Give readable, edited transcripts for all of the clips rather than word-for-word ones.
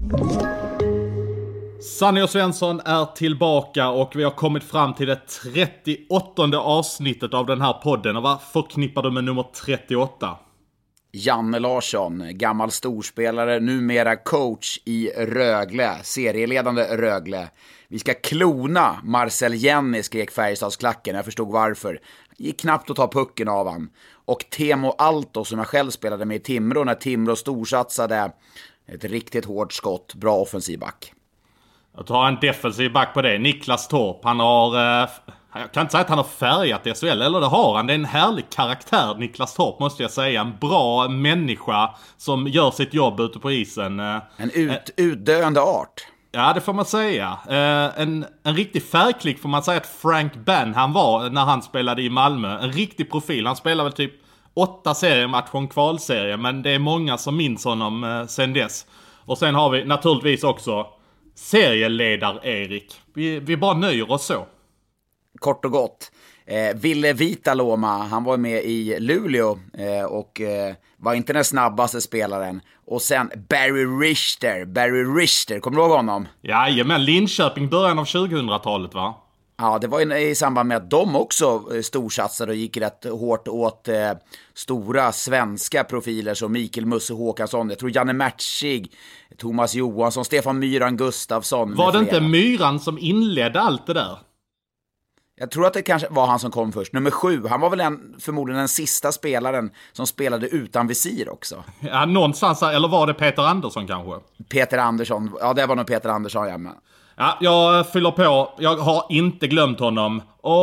Sanny och Svensson är tillbaka och vi har kommit fram till det 38:e avsnittet av den här podden. Och vad förknippar du med nummer 38? Janne Larsson, gammal storspelare, numera coach i Rögle, serieledande Rögle. Vi ska klona Marcel Jenny, skrek Färjestadsklacken. Jag förstod varför. Gick knappt att ta pucken av han. Och Temo Alto, som jag själv spelade med i Timrå när Timrå storsatsade. Ett riktigt hårt skott, bra offensiv back. Jag tar en defensiv back på det. Niklas Torp, han har... jag kan inte säga att han har färgat SHL, eller det har han. Det är en härlig karaktär, Niklas Torp, måste jag säga. En bra människa som gör sitt jobb ute på isen. En utdöende art. Ja, det får man säga. En riktig färgklick får man säga att Frank Bann han var när han spelade i Malmö. En riktig profil. Han spelade väl typ 8 seriematcher och en kvalserie, men det är många som minns honom sen dess. Och sen har vi naturligtvis också serieledar-Erik. Vi bara nöjer oss så. Kort och gott. Ville Vitaloma, han var med i Luleå och var inte den snabbaste spelaren. Och sen Barry Richter, kommer du ihåg honom? Jajamän, Linköping början av 2000-talet va? Ja, det var i samband med att de också storsatsade och gick rätt hårt åt stora svenska profiler som Mikael Musse Håkansson. Jag tror Janne Mertzig, Thomas Johansson, Stefan Myran Gustafsson. Var det inte Myran som inledde allt det där? Jag tror att det kanske var han som kom först. Nummer 7, han var väl förmodligen den sista spelaren som spelade utan visir också. Ja, någonstans, eller var det Peter Andersson kanske? Peter Andersson, ja det var nog Peter Andersson, ja men. Ja, jag fyller på. Jag har inte glömt honom.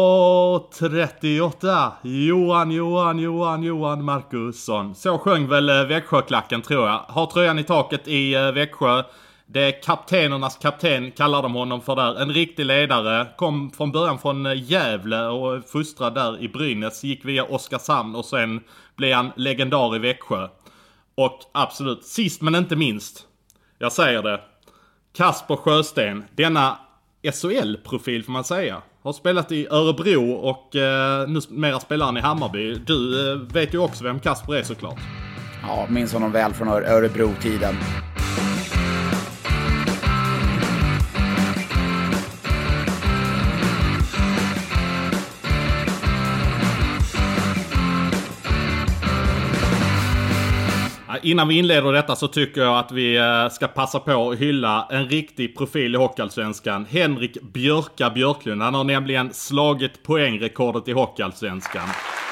38. Johan Markusson. Så sjöng väl Växjöklacken, tror jag. Har tröjan i taket i Växjö. Det är kaptenernas kapten, kallar de honom för där. En riktig ledare. Kom från början från Gävle och fostrad där i Brynäs. Gick via Oskarshamn och sen blev han legendar i Växjö. Och absolut, sist men inte minst. Jag säger det. Kasper Sjösten, denna SHL-profil får man säga. Har spelat i Örebro och nu mera spelar han i Hammarby. Du vet ju också vem Kasper är såklart. Ja, minns honom väl från Örebro-tiden. Innan vi inleder detta så tycker jag att vi ska passa på att hylla en riktig profil i Hockeyallsvenskan. Henrik Björka Björklund. Han har nämligen slagit poängrekordet i Hockeyallsvenskan.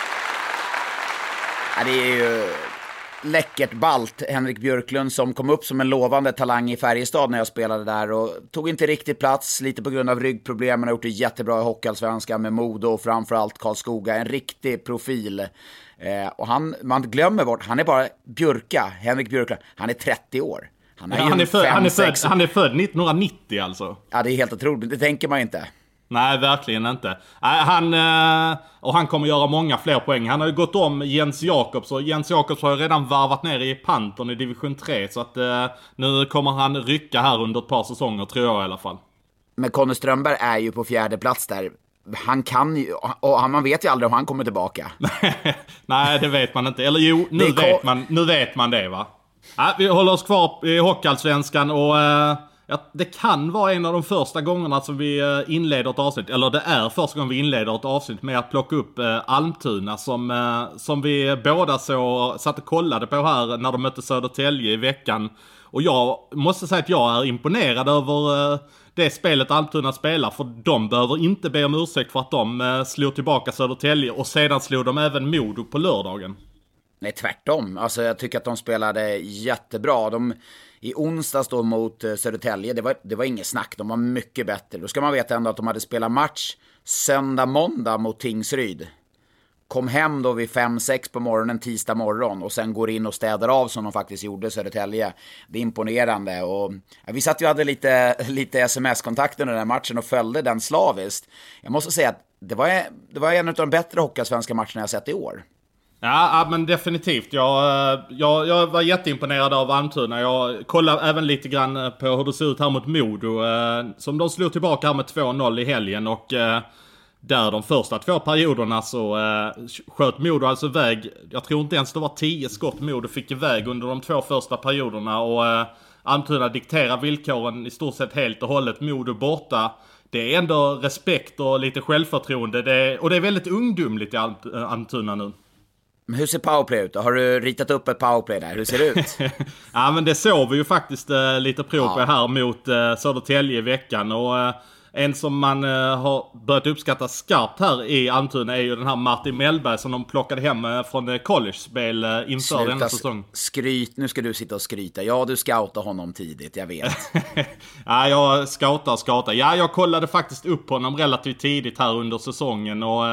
Ja, det är ju läckert ballt. Henrik Björklund som kom upp som en lovande talang i Färjestad när jag spelade där och tog inte riktigt plats, lite på grund av ryggproblemen. Har gjort det jättebra i Hockeyallsvenskan med Modo och framförallt Karlskoga. En riktig profil. Och man glömmer bort, han är bara Henrik Björklund, han är 30 år. Han är född 1990 alltså. Ja, det är helt otroligt, det tänker man inte. Nej, verkligen inte. Han kommer göra många fler poäng. Han har ju gått om Jens Jakobs och Jens Jakobs har ju redan varvat ner i Pantern i division 3 så att nu kommer han rycka här under ett par säsonger tror jag i alla fall. Men Conny Strömberg är ju på 4:e plats där. Han kan ju, och man vet ju aldrig om han kommer tillbaka. Nej, det vet man inte. Eller jo, nu vet man det va. Vi håller oss kvar i Hockeyallsvenskan och det kan vara en av de första gångerna som vi inleder ett avsnitt. Eller det är första gången vi inleder ett avsnitt med att plocka upp Almtuna som vi båda satt och kollade på här när de mötte Södertälje i veckan. Och jag måste säga att jag är imponerad över det spelet Almtuna spelar. För de behöver inte be om ursäkt för att de slog tillbaka Södertälje. Och sedan slog de även Modo på lördagen. Nej, tvärtom. Alltså jag tycker att de spelade jättebra. I onsdags då mot Södertälje, det var inget snack. De var mycket bättre. Då ska man veta ändå att de hade spelat match måndag mot Tingsryd. Kom hem då vid 5-6 på morgonen tisdag morgon och sen går in och städar av som de faktiskt gjorde Södertälje. Det är imponerande och vi satt ju hade lite sms-kontakt under den här matchen och följde den slaviskt. Jag måste säga att det var en av de bättre hockeysvenska matcherna jag sett i år. Ja, men definitivt. Jag var jätteimponerad av Almtuna. Jag kollade även lite grann på hur det ser ut här mot Modo. Som de slog tillbaka här med 2-0 i helgen och där de första 2 perioderna så sköt Modo alltså iväg. Jag tror inte ens det var 10 skott Modo fick iväg under de 2 första perioderna och Almtuna dikterar villkoren i stort sett helt och hållet. Modo borta. Det är ändå respekt och lite självförtroende. Och det är väldigt ungdomligt i Almtuna nu. Men hur ser powerplay ut? Har du ritat upp ett powerplay där? Hur ser det ut? Ja, men det såg vi ju faktiskt lite prov på här mot Södertälje i veckan. Och en som man har börjat uppskatta skarpt här i Almtuna är ju den här Martin Mellberg som de plockade hem från college-spel inför denna säsong. Skryt, nu ska du sitta och skryta. Ja, du scoutade honom tidigt, jag vet. Ja, jag scoutar. Ja, jag kollade faktiskt upp honom relativt tidigt här under säsongen. Och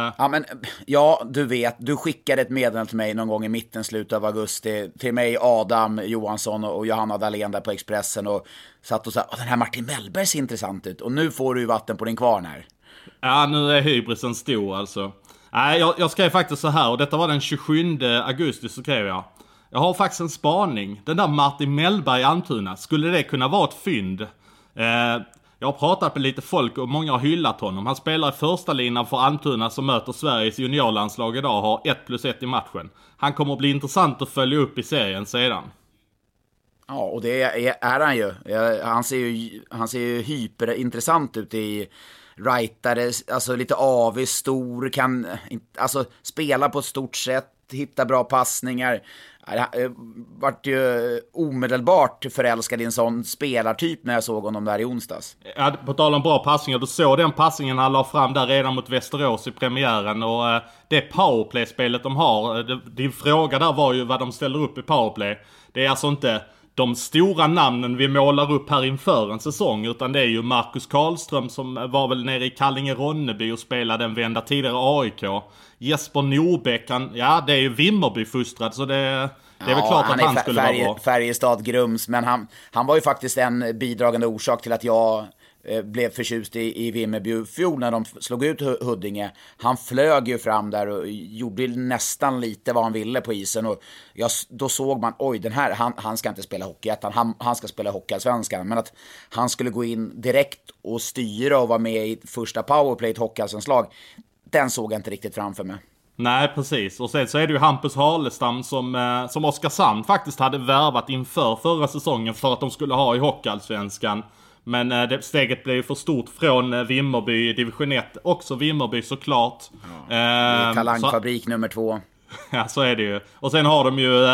ja, du vet, du skickade ett meddelande till mig någon gång i mitten, slutet av augusti. Till mig, Adam Johansson och Johanna Dahlén där på Expressen. Och satt och sa, den här Martin Mellberg ser intressant ut. Och nu får du vatten på din kvarn här. Ja, nu är hybrisen stor alltså. Nej, jag skrev faktiskt så här, och detta var den 27 augusti så skrev jag. Jag har faktiskt en spaning. Den där Martin Mellberg i Almtuna, skulle det kunna vara ett fynd? Jag har pratat med lite folk och många har hyllat honom. Han spelar i första linan för Almtuna som möter Sveriges juniorlandslag idag och har 1+1 i matchen. Han kommer att bli intressant att följa upp i serien sedan. Ja, och det är han ju. Han ser ju hyperintressant ut i rightare, alltså lite avig, stor, kan alltså spela på ett stort sätt, hitta bra passningar. Jag vart ju omedelbart förälskad i en sån spelartyp när jag såg honom där i onsdags. Ja, på tal om bra passningar, du såg den passningen han la fram där redan mot Västerås i premiären. Och det powerplay-spelet de har, din fråga där var ju vad de ställer upp i powerplay. Det är alltså inte de stora namnen vi målar upp här inför en säsong, utan det är ju Marcus Karlström som var väl nere i Kallinge-Ronneby och spelade en vända tidigare AIK. Jesper Norbäck, det är ju Vimmerby-fustrad, så det är väl klart att han skulle vara bra. Färjestad Grums, men han var ju faktiskt en bidragande orsak till att jag blev förtjust i Vimmerby fjol när de slog ut Huddinge. Han flög ju fram där och gjorde nästan lite vad han ville på isen. Och då såg man, oj, den här, han ska inte spela Hockeyettan, han ska spela Hockeyallsvenskan. Men att han skulle gå in direkt och styra och vara med i första powerplay i Hockeyallsvenslag, den såg jag inte riktigt framför mig. Nej, precis. Och sen så är det ju Hampus Harlestam som Oskarshamn faktiskt hade värvat inför förra säsongen för att de skulle ha i Hockeyallsvenskan. Men det steget blev för stort från Vimmerby i division 1. Också Vimmerby såklart. Ja, talangfabrik nummer 2. Ja, så är det ju. Och sen har de ju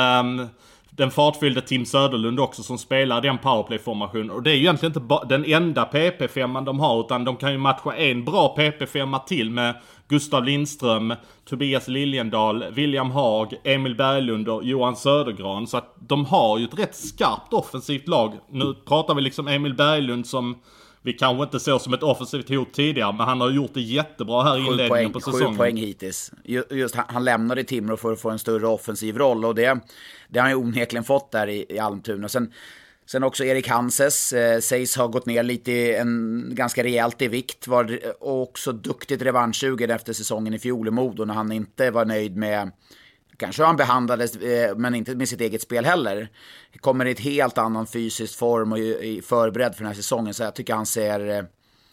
den fartfyllde Tim Söderlund också som spelar den powerplay-formationen. Och det är ju egentligen inte den enda PP5 de har, utan de kan ju matcha en bra PP5 till med Gustav Lindström, Tobias Liljendal, William Haag, Emil Berglund och Johan Södergran. Så att de har ju ett rätt skarpt offensivt lag. Nu pratar vi liksom Emil Berglund som vi kanske inte såg som ett offensivt hot tidigare, men han har gjort det jättebra här i inledningen på säsongen. 7 poäng hittills. Just han lämnade Timrå för att få en större offensiv roll, och det har han ju onekligen fått där i Almtuna. Sen också Erik Hanses sägs ha gått ner lite, ganska rejält i vikt, var också duktigt revanschsugen efter säsongen i fjol i Modo när han inte var nöjd med, kanske han behandlades, men inte med sitt eget spel heller. Kommer i ett helt annan fysisk form och är förberedd för den här säsongen, så jag tycker han ser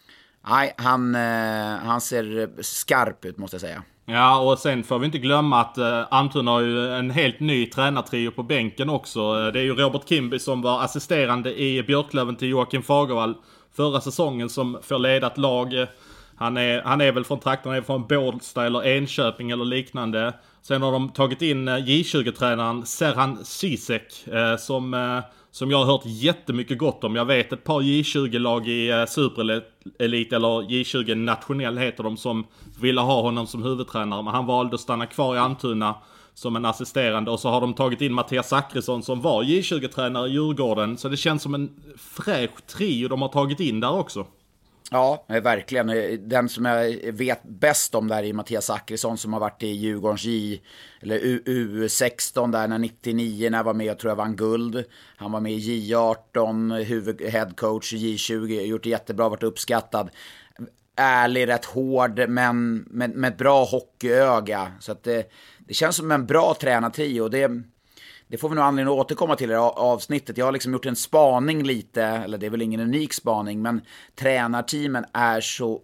han ser skarp ut, måste jag säga. Ja, och sen får vi inte glömma att Almtuna har ju en helt ny tränartrio på bänken också. Det är ju Robert Kimby som var assisterande i Björklöven till Joakim Fagervall förra säsongen som får leda ett lag. Han är väl från trakten, han är från Bålsta eller Enköping eller liknande. Sen har de tagit in J20-tränaren Serhan Sisek som jag har hört jättemycket gott om. Jag vet ett par J20-lag i Superelit eller J20 nationell heter de som ville ha honom som huvudtränare. Men han valde att stanna kvar i Almtuna som en assisterande. Och så har de tagit in Mattias Zackrisson som var J20-tränare i Djurgården. Så det känns som en fräsch trio de har tagit in där också. Ja, verkligen. Den som jag vet bäst om där är Mattias Zackrisson som har varit i Djurgårdens U16 där när 99 när jag var med och tror jag vann guld. Han var med i J18, headcoach i J20, gjort det jättebra, varit uppskattad. Ärlig, rätt hård, men med ett bra hockeyöga. Så att det känns som en bra tränartrio. Det får vi nog anledning att återkomma till i avsnittet. Jag har liksom gjort en spaning lite, eller det är väl ingen unik spaning, men tränarteamen är så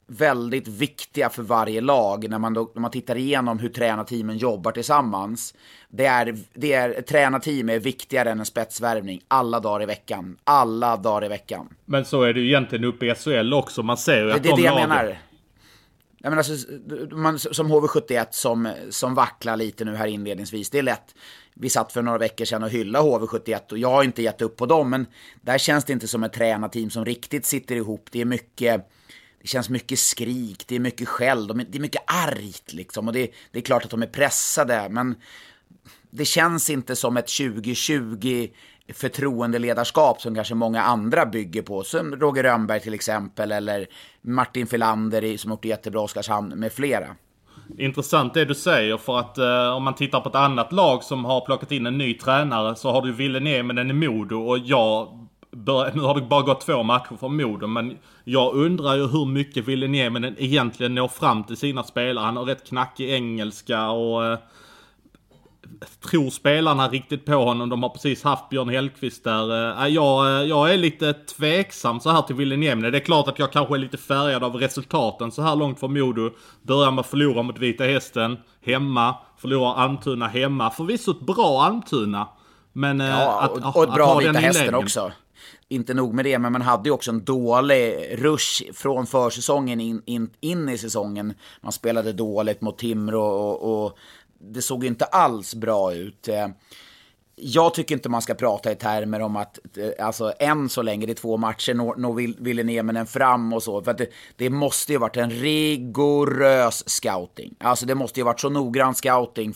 väldigt viktiga för varje lag när man tittar igenom hur tränarteamen jobbar tillsammans. Tränarteam är viktigare än en spetsvärvning alla dagar i veckan. Men så är det ju egentligen uppe i SHL också. Man ser ju att det är det jag menar. Jag menar som HV71 som vacklar lite nu här inledningsvis. Det är lätt. Vi satt för några veckor sedan och hylla HV71 och jag har inte gett upp på dem, men där känns det inte som ett tränarteam som riktigt sitter ihop. Det känns mycket skrik, det är mycket skäll, det är mycket argt liksom, och det är klart att de är pressade, men det känns inte som ett 2020 förtroendeledarskap som kanske många andra bygger på, som Roger Rönnberg till exempel, eller Martin Filander som gjort det jättebra, Oskarshamn med flera. Intressant det du säger, för att om man tittar på ett annat lag som har plockat in en ny tränare, så har du Ville Nieminen i Modo, och nu har det bara gått 2 matcher från Modo, men jag undrar ju hur mycket Ville Nieminen egentligen når fram till sina spelare. Han har rätt knackig engelska och tror spelarna riktigt på honom. De har precis haft Björn Hellkvist där. Jag är lite tveksam så här till Ville Nieminen. Det är klart att jag kanske är lite färgad av resultaten så här långt från Modo. Börjar med att förlora mot Vita Hästen hemma, förlorar Almtuna hemma. Förvisso ett bra Almtuna, men och ett bra Vita Hästen också. Inte nog med det, men man hade ju också en dålig rush från försäsongen in i säsongen. Man spelade dåligt mot Timrå och det såg inte alls bra ut. Jag tycker inte man ska prata i termer om att alltså än så länge det är 2 matcher Ville Nieminen fram och så, för att det måste ju varit en rigorös scouting. Alltså det måste ju varit så noggrann scouting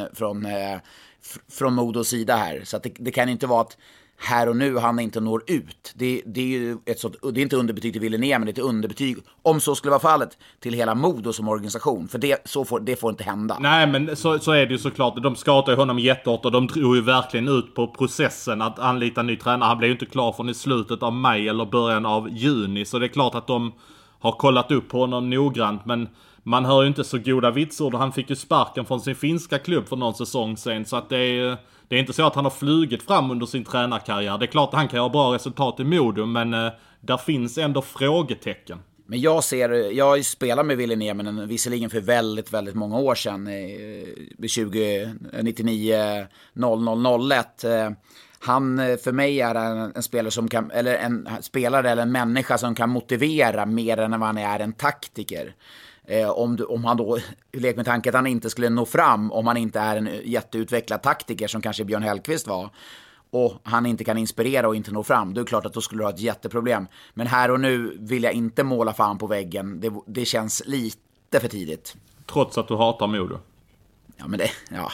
från Modos sida här, så att det kan inte vara att här och nu han inte når ut. Det är ju det är inte underbetyg till Ville Nieminen, det är ett underbetyg, om så skulle vara fallet, till hela Modo som organisation. För det får inte hända. Nej, men så är det ju såklart. De skadade ju honom jättehårt och de drog ju verkligen ut på processen att anlita en ny tränare. Han blev ju inte klar från i slutet av maj eller början av juni. Så det är klart att de har kollat upp honom noggrant, men man hör ju inte så goda vitsord. Han fick ju sparken från sin finska klubb för någon säsong sen, så att det är inte så att han har flugit fram under sin tränarkarriär. Det är klart att han kan ha bra resultat i Modo, men där finns ändå frågetecken. Men jag spelar med Ville Nieminen visserligen för väldigt, väldigt många år sedan, 2099 0001. Han för mig är en spelare som kan, eller en spelare eller en människa som kan motivera mer än vad han är en taktiker. Om han då, lek med tanke att han inte skulle nå fram, om han inte är en jätteutvecklad taktiker som kanske Björn Hellkvist var, och han inte kan inspirera och inte nå fram, då är det klart att då skulle du ha ett jätteproblem. Men här och nu vill jag inte måla fan på väggen. Det känns lite för tidigt. Trots att du hatar Modo. Ja, men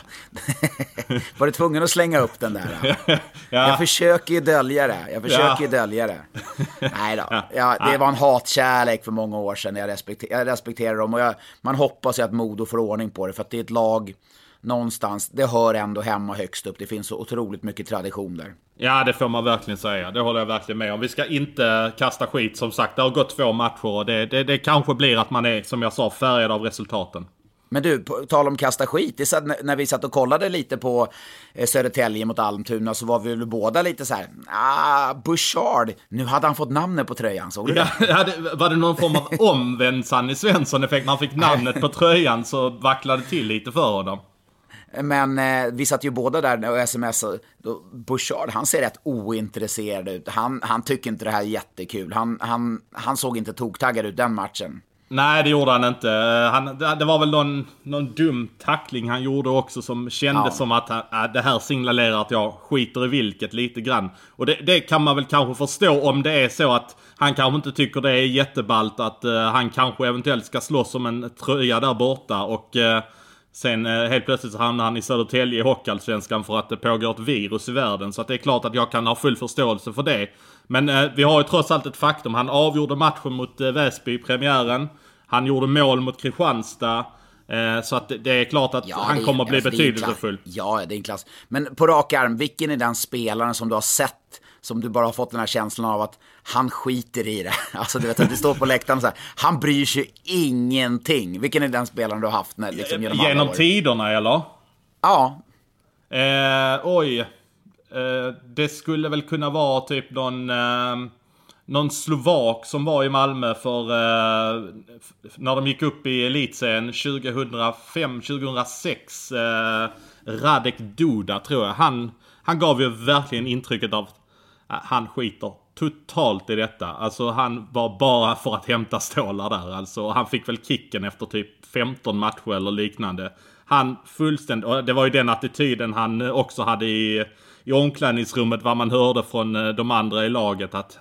var du tvungen att slänga upp den där? Ja. Jag försöker ju dölja det. Nej då. Det var en hatkärlek för många år sedan. Jag respekterar dem, och man hoppas ju att Modo får ordning på det, för att det är ett lag någonstans, det hör ändå hemma högst upp. Det finns så otroligt mycket tradition där. Ja, det får man verkligen säga. Det håller jag verkligen med om. Vi ska inte kasta skit, som sagt. Det har gått 2 matcher och det kanske blir att man är, som jag sa, färgad av resultaten. Men du, tal om kasta skit, det så när vi satt och kollade lite på Södertälje mot Almtuna, så var vi väl båda lite så här: Bouchard, nu hade han fått namnet på tröjan, såg du det? Var det någon form av omvänd Sanny Svensson-effekt? Man fick namnet på tröjan, så vacklade till lite för honom. Men vi satt ju båda där och smsade. Bouchard, han ser rätt ointresserad ut. Han tycker inte det här är jättekul. Han såg inte toktaggad ut den matchen. Nej, det gjorde han inte. Det var väl någon dum tackling han gjorde också, som kändes som att det här signalerar att jag skiter i vilket lite grann. Och det kan man väl kanske förstå, om det är så att han kanske inte tycker det är jätteballt att han kanske eventuellt ska slåss om en tröja där borta, och sen helt plötsligt så hamnar han i Södertälje i Hockeyallsvenskan för att det pågår ett virus i världen. Så att det är klart att jag kan ha full förståelse för det. Men vi har ju trots allt ett faktum. Han avgjorde matchen mot Väsby i premiären. Han gjorde mål mot Kristianstad. Så att det är klart att han kommer att bli betydelsefull. Ja, det är en klass. Men på rak arm, vilken är den spelaren som du har sett, som du bara har fått den här känslan av att han skiter i det? Alltså du vet att det står på läktaren så här, han bryr sig ingenting. Vilken är den spelaren du har haft liksom, genom tiderna, eller? Ja. Det skulle väl kunna vara typ någon slovak som var i Malmö för när de gick upp i elitserien 2005-2006. Radek Duda tror jag. Han gav ju verkligen intrycket av att han skiter totalt i detta. Alltså han var bara för att hämta stålar där. Alltså han fick väl kicken efter typ 15 matcher eller liknande. Han fullständigt, och det var ju den attityden han också hade i omklädningsrummet, vad man hörde från de andra i laget, att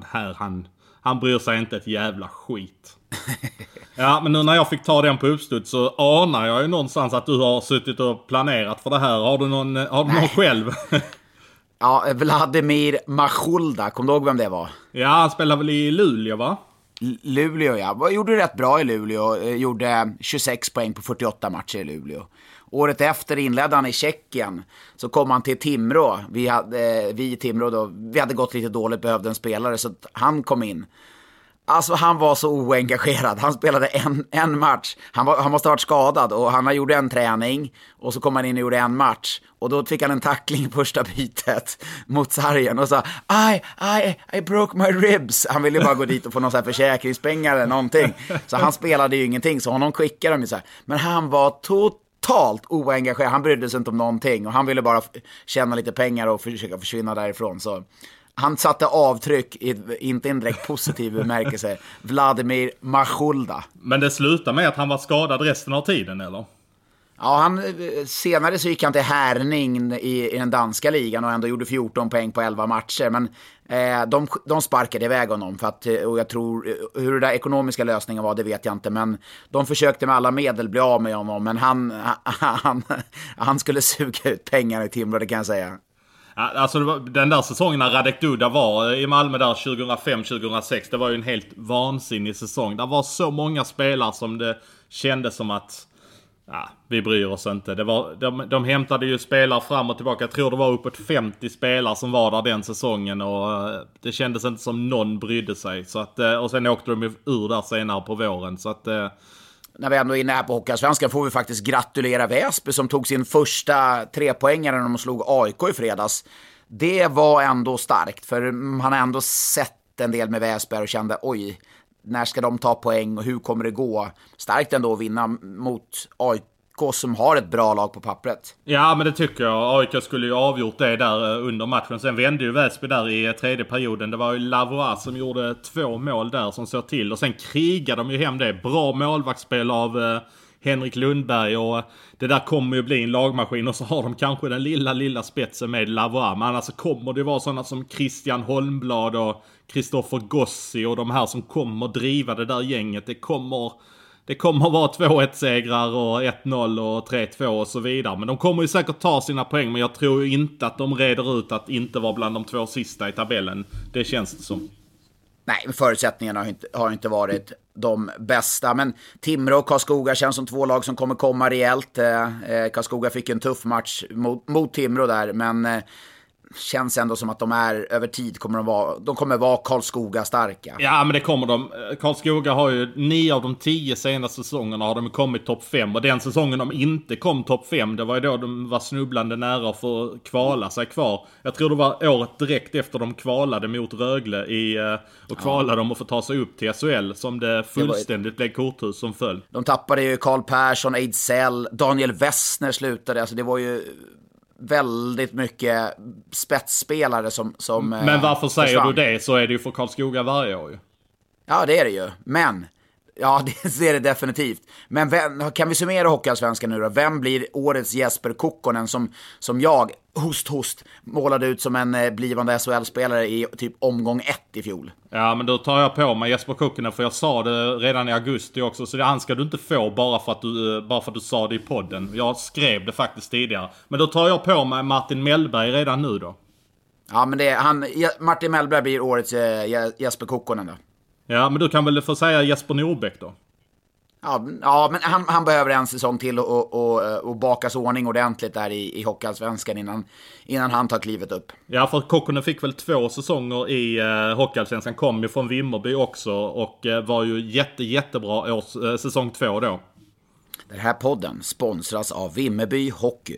han bryr sig inte ett jävla skit. Ja, men nu när jag fick ta den på uppstud så anar jag ju någonstans att du har suttit och planerat för det här. Har du någon själv? Ja, Vladimir Majulda, kom du ihåg vem det var? Ja, han spelar väl i Luleå, va? Luleå, ja. Gjorde rätt bra i Luleå. Gjorde 26 poäng på 48 matcher i Luleå. Året efter inledde han i Tjeckien. Så kom han till Timrå. Vi i Timrå då, vi hade gått lite dåligt, behövde en spelare, så han kom in. Alltså han var så oengagerad. Han spelade en match. Han måste ha varit skadad och han gjorde en träning. Och så kom han in och gjorde en match. Och då fick han en tackling i första bytet mot sargen. Och sa, I broke my ribs. Han ville ju bara gå dit och få någon så här försäkringspengar eller någonting. Så han spelade ju ingenting. Så honom skickade de ju så här. Men han var totalt oengagerad. Han brydde sig inte om någonting. Och han ville bara tjäna lite pengar och försöka försvinna därifrån. Så han satte avtryck inte en direkt positiv bemärkelse. Vladimir Majulda. Men det slutade med att han var skadad resten av tiden, eller? Ja, senare så gick han till Herning i den danska ligan och ändå gjorde 14 poäng på 11 matcher. Men de sparkade iväg honom för att, och jag tror, hur det där ekonomiska lösningen var, det vet jag inte. Men de försökte med alla medel bli av med honom. Men han skulle suga ut pengar i Timrå, det kan jag säga. Alltså den där säsongen när Radek Duda var i Malmö där 2005-2006, det var ju en helt vansinnig säsong. Det var så många spelare som det kändes som att vi bryr oss inte. De hämtade ju spelare fram och tillbaka. Jag tror det var uppåt 50 spelare som var där den säsongen och det kändes inte som någon brydde sig. Så att, och sen åkte de ju ur där senare på våren. Så att när vi ändå är inne här på Hockeyallsvenskan får vi faktiskt gratulera Väsby som tog sin första 3-poängare när de slog AIK i fredags. Det var ändå starkt, för man har ändå sett en del med Väsby och kände, oj, när ska de ta poäng och hur kommer det gå? Starkt ändå att vinna mot AIK som har ett bra lag på pappret. Ja, men det tycker jag. AIK skulle ju avgjort det där under matchen. Sen vände ju Väsby där i tredje perioden. Det var ju Lavois som gjorde 2 mål där som såg till. Och sen krigade de ju hem det. Bra målvaktsspel av Henrik Lundberg. Och det där kommer ju bli en lagmaskin. Och så har de kanske den lilla spetsen med Lavois. Men alltså kommer det vara sådana som Christian Holmblad och Kristoffer Gossi och de här som kommer driva det där gänget. Det kommer vara 2-1-segrar och 1-0 och 3-2 och så vidare. Men de kommer ju säkert ta sina poäng. Men jag tror inte att de reder ut att inte vara bland de 2 sista i tabellen. Det känns det som. Nej, förutsättningarna har inte varit de bästa. Men Timrå och Karlskoga känns som 2 lag som kommer komma rejält. Karlskoga fick en tuff match mot Timrå där. Men känns ändå som att de är över tid kommer vara Karlskoga starka. Ja, men det kommer de. Karlskoga har ju 9 av de 10 senaste säsongerna har de kommit topp 5. Och den säsongen de inte kom topp 5, det var ju då de var snubblande nära för att kvala sig kvar. Jag tror det var året direkt efter de kvalade mot Rögle och kvalade de att få ta sig upp till SHL som det fullständigt blev korthus som föll. De tappade ju Karl Persson, Ejdsell, Daniel Wessner slutade. Alltså det var ju väldigt mycket spetsspelare som men varför säger försvann. Du det? Så är det ju för Karlskoga varje år ju. Ja, det är det ju. Men ja, det är det definitivt. Men kan vi summera Hockeyallsvenskan nu då? Vem blir årets Jesper Kokkonen som jag, host, målade ut som en blivande SHL-spelare i typ omgång 1 i fjol? Ja, men då tar jag på mig Jesper Kokkonen, för jag sa det redan i augusti också. Så det ska du inte få bara för att du sa det i podden. Jag skrev det faktiskt tidigare. Men då tar jag på mig Martin Mellberg redan nu då. Ja, men Martin Mellberg blir årets Jesper Kokkonen då. Ja, men du kan väl få säga Jesper Norbeck då? Ja, men han behöver en säsong till och bakas ordning ordentligt där i Hockeyallsvenskan innan han tar klivet upp. Ja, för Kokkonen fick väl 2 säsonger i Hockeyallsvenskan, kom ju från Vimmerby också och var ju jättebra säsong 2 då. Den här podden sponsras av Vimmerby Hockey.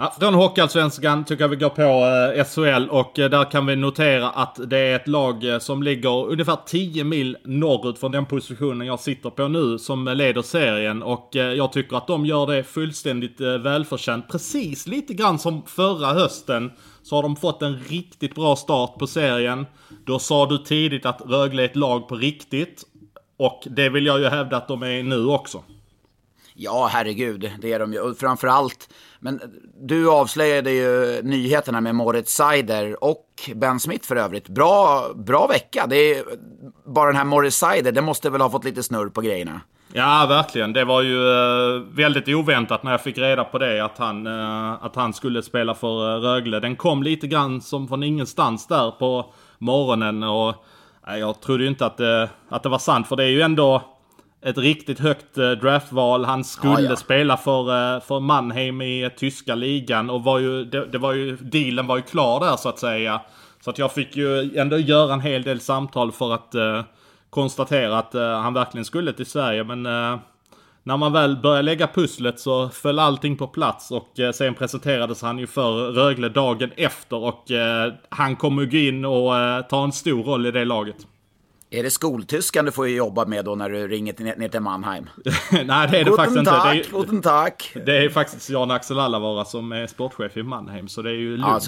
Ja, från Hockeyallsvenskan tycker jag vi går på SHL och där kan vi notera att det är ett lag som ligger ungefär 10 mil norrut från den positionen jag sitter på nu som leder serien och jag tycker att de gör det fullständigt välförtjänt. Precis lite grann som förra hösten så har de fått en riktigt bra start på serien. Då sa du tidigt att Rögle är ett lag på riktigt och det vill jag ju hävda att de är nu också. Ja, herregud, det är de ju. Och framförallt, men du avslöjade ju nyheterna med Moritz Seider och Ben Smith för övrigt. Bra vecka. Det är bara den här Moritz Seider, det måste väl ha fått lite snurr på grejerna. Ja, verkligen. Det var ju väldigt oväntat när jag fick reda på det att han skulle spela för Rögle. Den kom lite grann som från ingenstans där på morgonen och jag trodde ju inte att det var sant, för det är ju ändå ett riktigt högt draftval. Han skulle spela för Mannheim i tyska ligan och dealen var ju klar där så att säga. Så att jag fick ju ändå göra en hel del samtal för att konstatera att han verkligen skulle till Sverige. Men när man väl började lägga pusslet så föll allting på plats och sen presenterades han ju för Rögle dagen efter och han kommer gå in och ta en stor roll i det laget. Är det skoltyskan du får jobba med då när du ringer ner till Mannheim? Nej, det är det faktiskt inte. Guten tack. Det är faktiskt Jan Axel Allavara som är sportchef i Mannheim, så det är ju lugnt. Alltså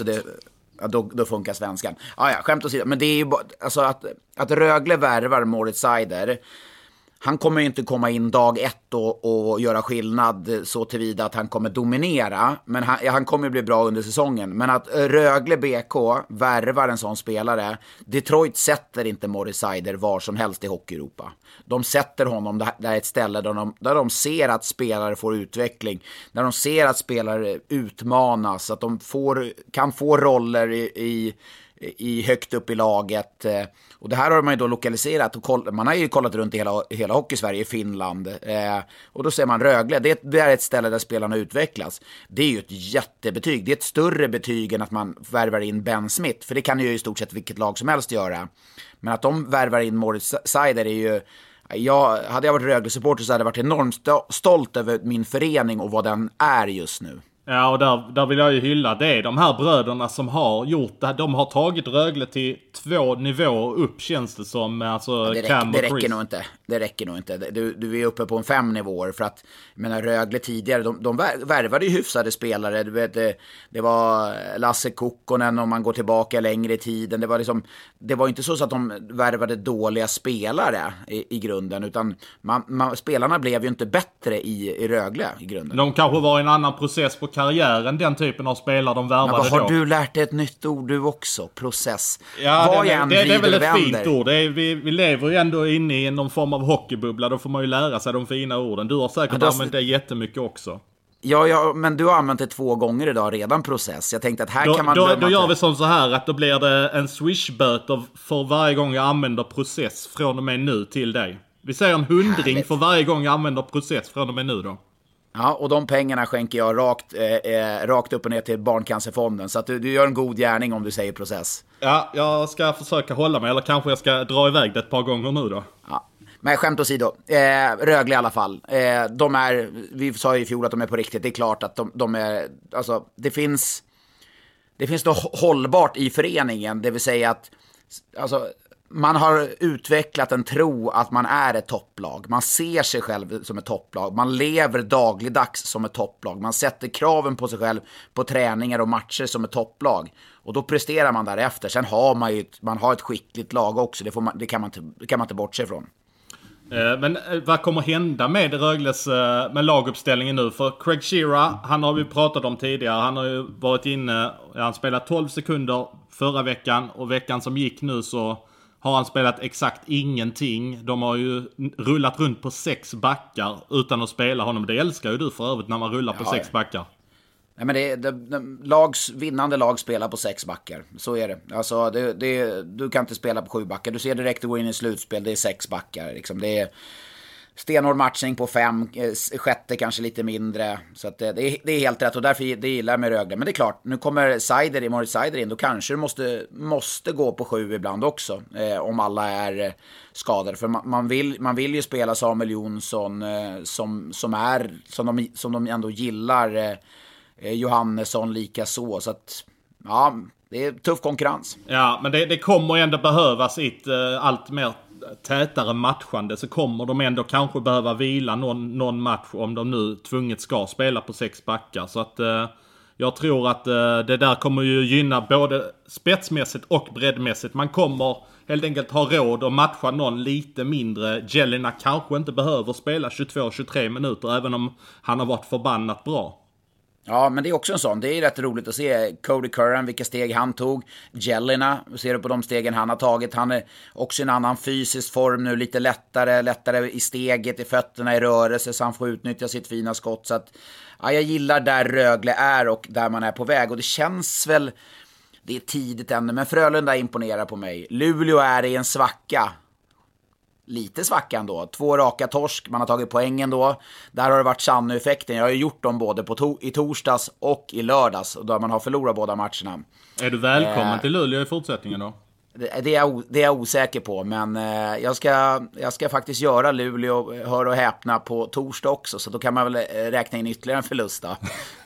då funkar svenskan. Ja, skämt åsido. Men det är ju bara, alltså att Rögle värvar Moritz Seider. Han kommer ju inte komma in dag 1 och göra skillnad så tillvida att han kommer dominera. Men han kommer bli bra under säsongen. Men att Rögle BK värvar en sån spelare. Detroit sätter inte Moritz Seider var som helst i Hockey-Europa. De sätter honom där ett ställe där de ser att spelare får utveckling. Där de ser att spelare utmanas. Att de kan få roller i högt upp i laget. Och det här har man ju då lokaliserat och man har ju kollat runt i hela Hockey-Sverige, i Finland. Och då ser man Rögle. Det är ett ställe där spelarna utvecklas. Det är ju ett jättebetyg. Det är ett större betyg än att man värvar in Ben Smith. För det kan ju i stort sett vilket lag som helst göra. Men att de värvar in Moritz Seider är ju... Hade jag varit Rögle-supporter så hade jag varit enormt stolt över min förening och vad den är just nu. Ja, och där vill jag ju hylla det. De här bröderna som har gjort det, de har tagit Rögle till 2 nivåer upp, känns det som. Alltså, det räcker nog inte. Det räcker nog inte. Du är uppe på 5 nivåer för att, jag menar, Rögle tidigare, de värvade ju hyfsade spelare. Du vet, det var Lasse Kokkonen om man går tillbaka längre i tiden. Det var inte så att de värvade dåliga spelare i grunden, utan spelarna blev ju inte bättre i Rögle i grunden. De kanske var i en annan process på karriären, den typen av spelare de värvade då. Har du lärt dig ett nytt ord du också? Process. Ja, det är väl ett fint ord. Vi lever ju ändå inne i någon form av hockeybubbla. Då får man ju lära sig de fina orden. Du har säkert använt det jättemycket också. Ja, men du har använt det 2 gånger idag redan, process. Jag tänkte att här kan man... Då gör vi som så här att då blir det en swishböter för varje gång jag använder process från och med nu till dig. Vi säger en 100 för varje gång jag använder process från och med nu då. Ja, och de pengarna skänker jag rakt upp och ner till Barncancerfonden. Så att du gör en god gärning om du säger process. Ja, jag ska försöka hålla mig. Eller kanske jag ska dra iväg det ett par gånger nu då. Ja. Men skämt åsido, Rögle i alla fall. Vi sa ju i fjol att de är på riktigt. Det är klart att de är... Alltså, det finns något hållbart i föreningen. Det vill säga att... Alltså, man har utvecklat en tro att man är ett topplag. Man ser sig själv som ett topplag. Man lever dagligdags som ett topplag. Man sätter kraven på sig själv på träningar och matcher som ett topplag. Och då presterar man därefter. Sen har man har ett skickligt lag också. Det kan man inte bortse ifrån. Men vad kommer hända med Rögles med laguppställningen nu? För Craig Shearer, han har vi pratat om tidigare. Han har ju varit inne, han spelade 12 sekunder förra veckan. Och veckan som gick nu så har han spelat exakt ingenting. De har ju rullat runt på 6 backar utan att spela honom. Det älskar ju du för övrigt när man rullar på 6 backar. Nej, men vinnande lag spelar på 6 backar. Så är det. Alltså, du kan inte spela på 7 backar. Du ser direkt att gå in i slutspel. Det är 6 backar. Liksom. Det är stenhård matchning på 5. Sjätte kanske lite mindre. Så att det är helt rätt. Och därför det gillar jag med Rögle. Men det är klart, nu kommer Moritz Seider in. Då kanske du måste gå på 7 ibland också. Om alla är skadade. För man vill ju spela Samuel Jonsson som de ändå gillar... Johannesson lika så att ja, det är tuff konkurrens. Ja, men det kommer ändå behövas ett allt mer tätare matchande, så kommer de ändå kanske behöva vila någon match om de nu tvunget ska spela på 6 backar. Så att jag tror att det där kommer ju gynna både spetsmässigt och breddmässigt. Man kommer helt enkelt ha råd att matcha någon lite mindre. Jelena kanske inte behöver spela 22-23 minuter även om han har varit förbannat bra. Ja, men det är också en sån. Det är rätt roligt att se Cody Curran, vilka steg han tog. Jelena, ser du på de stegen han har tagit. Han är också i en annan fysisk form nu. Lite lättare i steget, i fötterna, i rörelse. Så han får utnyttja sitt fina skott. Så att, ja, jag gillar där Rögle är och där man är på väg. Och det känns väl, det är tidigt ännu, men Frölunda imponerar på mig. Luleå är i en svacka. Lite svacka ändå. 2 raka torsk, man har tagit poängen då. Där har det varit Sannu-effekten. Jag har ju gjort dem både i torsdags och i lördags. Och då man har förlorat båda matcherna. Är du välkommen till Luleå i fortsättningen då? Det är jag osäker på. Men jag ska faktiskt göra Luleå, hör och häpna, på torsdag också. Så då kan man väl räkna in ytterligare en förlust då.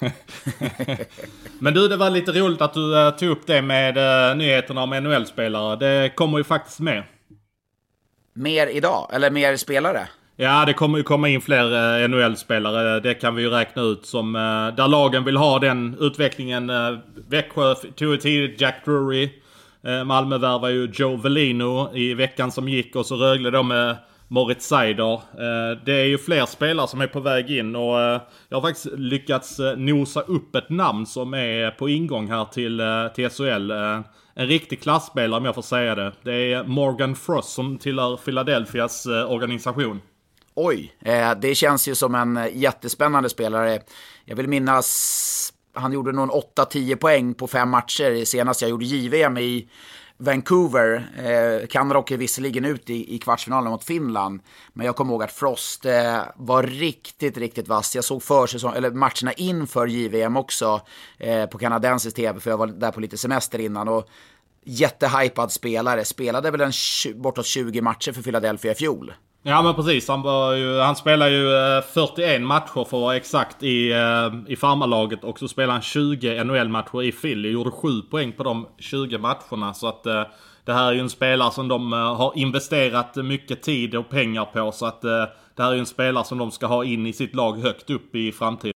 Men du, det var lite roligt att du tog upp det med nyheterna om NHL-spelare. Det kommer ju faktiskt med. Mer idag? Eller mer spelare? Ja, det kommer ju komma in fler NHL-spelare. Det kan vi ju räkna ut som där lagen vill ha den utvecklingen. Växjö tog tidigt Jack Drury. Malmö värvar ju Joe Velino i veckan som gick. Och så Rögle då med Moritz Seider. Det är ju fler spelare som är på väg in. Och jag har faktiskt lyckats nosa upp ett namn som är på ingång här till SHL. En riktig klassspelare, om jag får säga det. Det är Morgan Frost som tillhör Philadelphias organisation. Oj, det känns ju som en jättespännande spelare. Jag vill minnas, han gjorde någon 8-10 poäng på 5 matcher senast jag gjorde JVM i Vancouver. Kanada åker visserligen ut i kvartsfinalen mot Finland. Men jag kommer ihåg att Frost var riktigt, riktigt vass. Jag såg matcherna inför JVM också på kanadensisk tv. För jag var där på lite semester innan. Och jättehypad spelare. Spelade väl bortåt 20 matcher för Philadelphia i fjol. Ja, men precis. Han spelar ju 41 matcher för att vara exakt i farmarlaget. Och så spelar han 20 NHL-matcher i Philly. Gjorde 7 poäng på de 20 matcherna. Så att det här är ju en spelare som de har investerat mycket tid och pengar på. Så att det här är ju en spelare som de ska ha in i sitt lag högt upp i framtiden.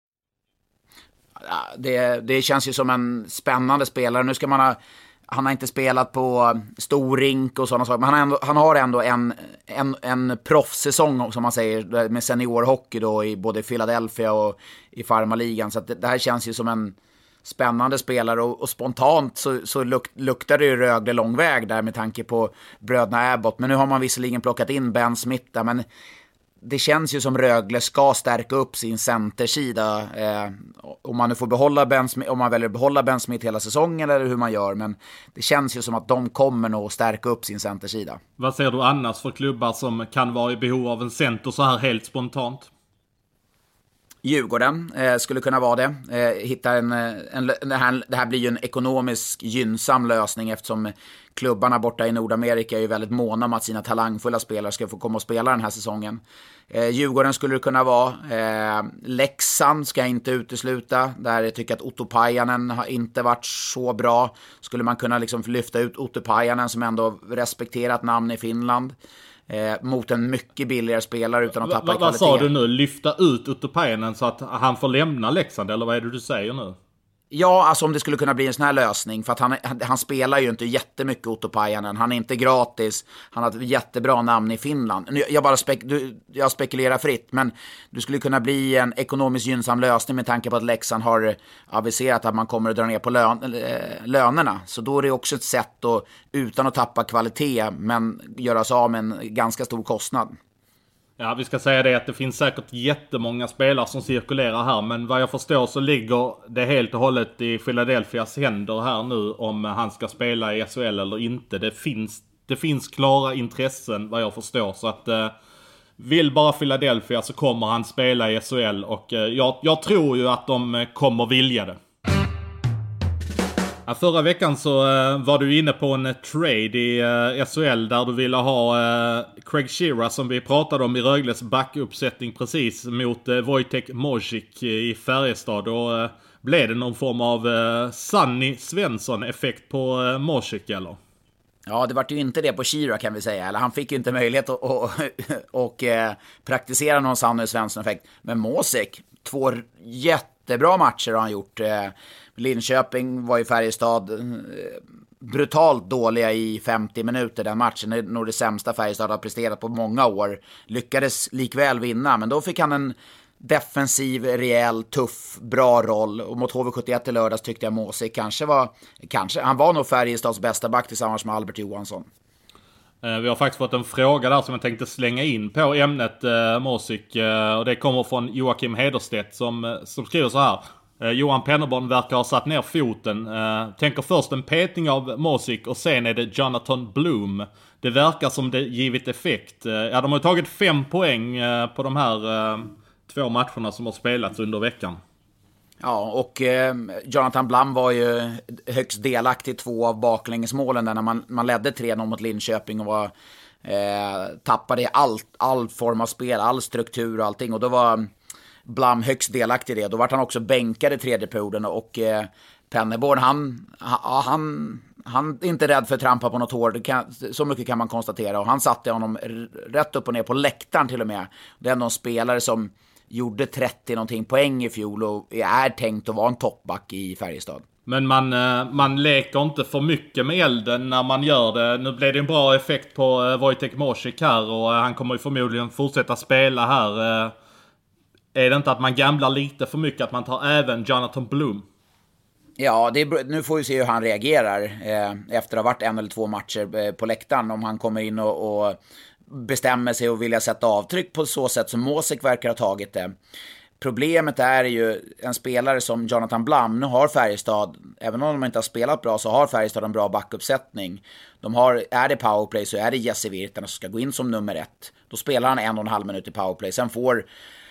Det känns ju som en spännande spelare. Nu ska han har inte spelat på stor rink och sådana saker, men han har ändå en proffssäsong, som man säger, med seniorhockey då i både Philadelphia och i farmarligan. Så att det här känns ju som en spännande spelare och spontant så luktar det ju Rögle lång väg där med tanke på bröderna Abbott. Men nu har man visserligen plockat in Ben Smith där, men det känns ju som Rögle ska stärka upp sin centersida. Om man nu får behålla Ben Smith, om man väljer att behålla Ben Smith hela säsongen eller hur man gör. Men det känns ju som att de kommer nog stärka upp sin centersida. Vad ser du annars för klubbar som kan vara i behov av en center så här helt spontant? Djurgården skulle kunna vara det. Hitta det här blir ju en ekonomisk gynnsam lösning eftersom klubbarna borta i Nordamerika är ju väldigt måna om att sina talangfulla spelare ska få komma och spela den här säsongen. Djurgården skulle det kunna vara. Leksand ska jag inte utesluta. Där jag tycker att Otto Pajanen har inte varit så bra. Skulle man kunna liksom lyfta ut Otto Pajanen som ändå respekterat namn i Finland. Mot en mycket billigare spelare utan att tappa i kvalitet. Vad sa du nu? Lyfta ut Otto Pajanen så att han får lämna Leksand? Eller vad är det du säger nu? Ja, alltså om det skulle kunna bli en sån här lösning. För att han spelar ju inte jättemycket Otto Pajanen. Han är inte gratis. Han har ett jättebra namn i Finland. Jag spekulerar fritt. Men det skulle kunna bli en ekonomiskt gynnsam lösning med tanke på att Leksand har aviserat att man kommer att dra ner på lönerna. Så då är det också ett sätt att, utan att tappa kvalitet, men göra sig av med en ganska stor kostnad. Ja, vi ska säga det att det finns säkert jättemånga spelare som cirkulerar här. Men vad jag förstår så ligger det helt och hållet i Philadelphias händer här nu om han ska spela i SHL eller inte. Det finns klara intressen vad jag förstår. Så att vill bara Philadelphia så kommer han spela i SHL. Och jag tror ju att de kommer vilja det. Ja, förra veckan så var du inne på en trade i SHL där du ville ha Craig Shearer som vi pratade om i Rögles backuppsättning precis mot Wojtek Mojic i Färjestad. Och Blev det någon form av Sunny Svensson-effekt på Mosik eller? Ja, det var ju inte det på Chira kan vi säga. Eller han fick ju inte möjlighet att praktisera någon Sunny Svensson-effekt. Men Mosik, 2 jättebra matcher har han gjort. Linköping var i Färjestad brutalt dåliga i 50 minuter den matchen. Det är nog det sämsta Färjestad har presterat på många år. Lyckades likväl vinna, men då fick han en defensiv, rejäl, tuff, bra roll. Och mot HV71 i lördags tyckte jag Mosik han var nog Färjestads bästa back tillsammans med Albert Johansson. Vi har faktiskt fått en fråga där som jag tänkte slänga in på ämnet Mosik. Och det kommer från Joakim Hederstedt som skriver så här. Johan Pennerborn verkar ha satt ner foten. Tänker först en petning av Mosik och sen är det Jonathan Blom. Det verkar som det givit effekt. Ja, de har tagit 5 poäng på de här 2 matcherna som har spelats under veckan. Ja, och Jonathan Blom var ju högst delaktig i 2 av baklängesmålen där när man ledde 3-0 mot Linköping och var, tappade all form av spel, all struktur och allting. Och då var Blom högst delaktig i det. Då var han också bänkad i 3:e perioden och Pennerborn, han är inte rädd för att trampa på något hår. Så mycket kan man konstatera. Och han satte honom rätt upp och ner på läktaren till och med. Det är ändå en spelare som gjorde 30 någonting poäng i fjol och är tänkt att vara en toppback i Färjestad. Men man leker inte för mycket med elden när man gör det. Nu blev det en bra effekt på Wojtek Mosik här och han kommer ju förmodligen fortsätta spela här. Är det inte att man gamblar lite för mycket att man tar även Jonathan Blom? Ja, nu får vi se hur han reagerar efter att ha varit 1 eller 2 matcher på läktaren. Om han kommer in och bestämmer sig och vilja sätta avtryck på så sätt som Mosik verkar ha tagit det. Problemet är ju en spelare som Jonathan Blom. Nu har Färjestad, även om de inte har spelat bra, så har Färjestad en bra backuppsättning. Är det powerplay så är det Jesse Virtanen som ska gå in som nummer 1. Då spelar han 1,5 minut i powerplay. Sen får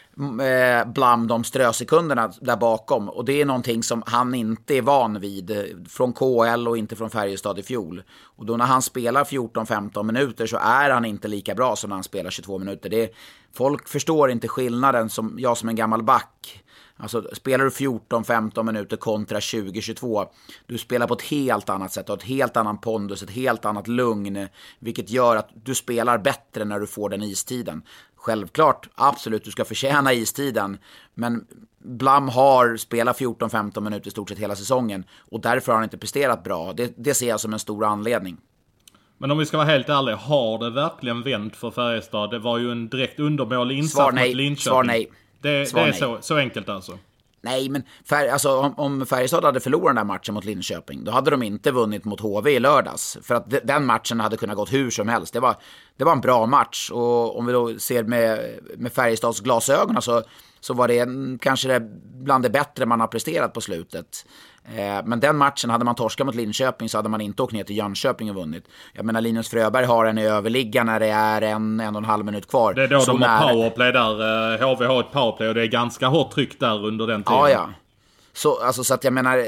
Blom de strösekunderna där bakom. Och det är någonting som han inte är van vid från KL och inte från Färjestad i fjol. Och då när han spelar 14-15 minuter så är han inte lika bra som när han spelar 22 minuter. Folk förstår inte skillnaden som jag som en gammal back. Alltså spelar du 14-15 minuter kontra 20-22, du spelar på ett helt annat sätt och ett helt annan pondus, ett helt annat lugn, vilket gör att du spelar bättre när du får den istiden. Självklart, absolut, du ska förtjäna istiden, men Blom har spelat 14-15 minuter i stort sett hela säsongen och därför har han inte presterat bra. Det ser jag som en stor anledning. Men om vi ska vara helt ärliga, har det verkligen vänt för Färjestad? Det var ju en direkt undermålig insats mot Linköping. Svar nej. Det är så enkelt alltså. Nej, men om Färjestad hade förlorat den där matchen mot Linköping, då hade de inte vunnit mot HV i lördags. För att den matchen hade kunnat gått hur som helst. Det var en bra match. Och om vi då ser med Färjestads glasögon så var det kanske bland det bättre man har presterat på slutet. Men den matchen, hade man torskat mot Linköping så hade man inte åkt ner till Jönköping och vunnit. Jag menar, Linus Fröberg har en i överligga när det är 1,5 minut kvar. Det är då så de har powerplay där. HV har ett powerplay och det är ganska hårt tryck där under den tiden. Ja. Så att jag menar,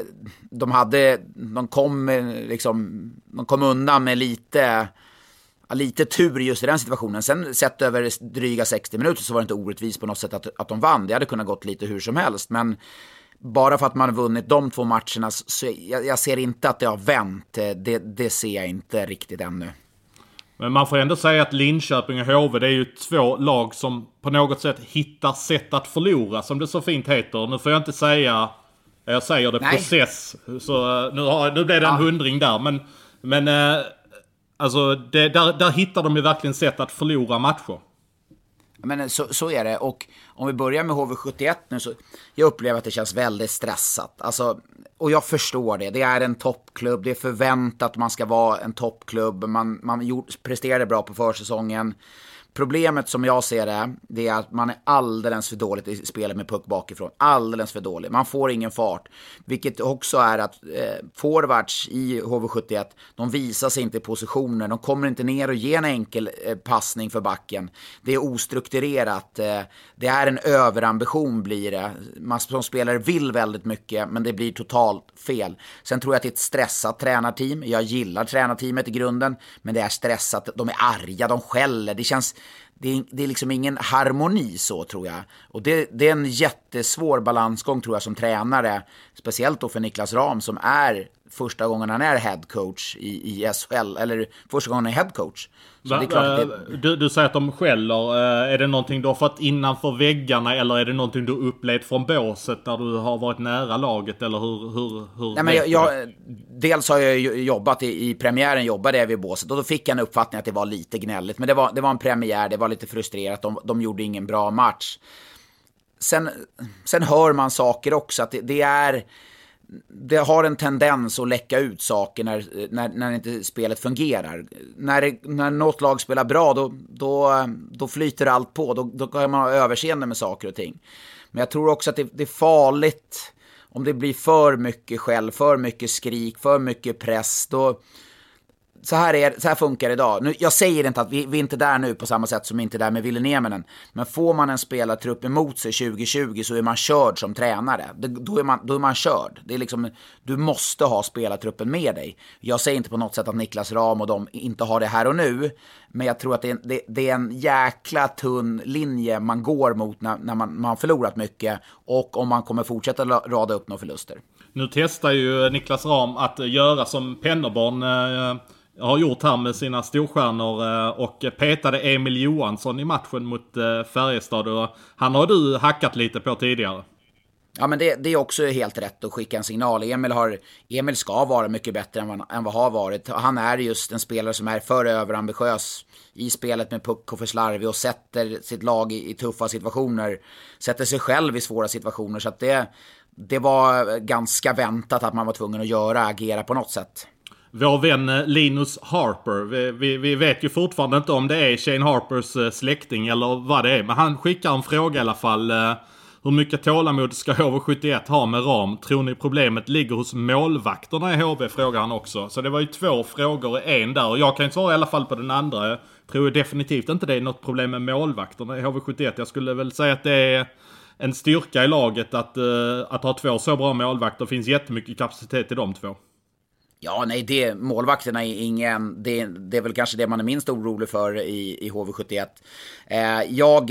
de kom undan med lite tur just i den situationen. Sen sett över dryga 60 minuter så var det inte orättvist på något sätt att de vann. Det hade kunnat gått lite hur som helst, men bara för att man har vunnit de 2 matcherna så jag ser inte att det har vänt. Det ser jag inte riktigt ännu. Men man får ändå säga att Linköping och HV, det är ju 2 lag som på något sätt hittar sätt att förlora, som det så fint heter. Nu får jag inte säga, jag säger det, nej, process. Så nu blev det en 100 där. Men alltså där hittar de ju verkligen sätt att förlora matcher. Men så är det. Och om vi börjar med HV71 nu, så jag upplever att det känns väldigt stressat. Alltså, och jag förstår det. Det är en toppklubb. Det är förväntat att man ska vara en toppklubb. Man presterade bra på försäsongen. Problemet som jag ser det är att man är alldeles för dåligt i spelet med puck bakifrån. Alldeles för dålig. Man får ingen fart. Vilket också är att forwards i HV71, de visar sig inte i positioner. De kommer inte ner och ger en enkel passning för backen. Det är ostrukturerat. Det är en överambition blir det. Man som spelare vill väldigt mycket, men det blir totalt fel. Sen tror jag att det är ett stressat tränarteam. Jag gillar tränarteamet i grunden, men det är stressat. De är arga, de skäller. det är liksom ingen harmoni så, tror jag. Och det är en jättesvår balansgång, tror jag, som tränare. Speciellt då för Niklas Rahm, som är första gången han är headcoach i SHL. Eller första gången han är headcoach. Du säger att de skäller. Är det någonting du har fått innanför väggarna, eller är det någonting du upplevt från båset när du har varit nära laget, eller hur? Nej, men dels har jag jobbat i premiären, jobbade jag vid båset, och då fick jag en uppfattning att det var lite gnälligt. Men det var en premiär, det var lite frustrerat, de gjorde ingen bra match. Sen hör man saker också, att det har en tendens att läcka ut saker när inte spelet fungerar. När något lag spelar bra, då flyter allt på. Då kan man ha överseende med saker och ting. Men jag tror också att det är farligt om det blir för mycket skäll, för mycket skrik, för mycket press. Så här funkar det idag. Nu, jag säger inte att vi är inte där nu på samma sätt som inte där med Ville Nieminen. Men får man en spelartrupp emot sig 2020, så är man körd som tränare. Då är man körd. Det är liksom, du måste ha spelartruppen med dig. Jag säger inte på något sätt att Niklas Rahm och de inte har det här och nu. Men jag tror att det är en jäkla tunn linje man går mot när man har förlorat mycket. Och om man kommer fortsätta rada upp några förluster. Nu testar ju Niklas Rahm att göra som Pennerborn har gjort här med sina storstjärnor, och petade Emil Johansson i matchen mot Färjestad, och han har du hackat lite på tidigare. Ja, men det är också helt rätt att skicka en signal. Emil ska vara mycket bättre än vad har varit. Han är just en spelare som är för överambitiös i spelet med puck och för slarvig, och sätter sitt lag i tuffa situationer, sätter sig själv i svåra situationer, så att det var ganska väntat att man var tvungen att agera på något sätt. Vår vän Linus Harper, vi vet ju fortfarande inte om det är Shane Harpers släkting eller vad det är, men han skickar en fråga i alla fall. Hur mycket tålamod ska HV71 ha med Rahm? Tror ni problemet ligger hos målvakterna i HV, frågar han också. Så det var ju 2 frågor i en där, och jag kan ju svara i alla fall på den andra. Jag tror definitivt inte det är något problem med målvakterna i HV71. Jag skulle väl säga att det är en styrka i laget att ha 2 så bra målvakter. Det finns jättemycket kapacitet i de 2. Ja, nej, målvakterna är ingen... Det är väl kanske det man är minst orolig för i HV71. Jag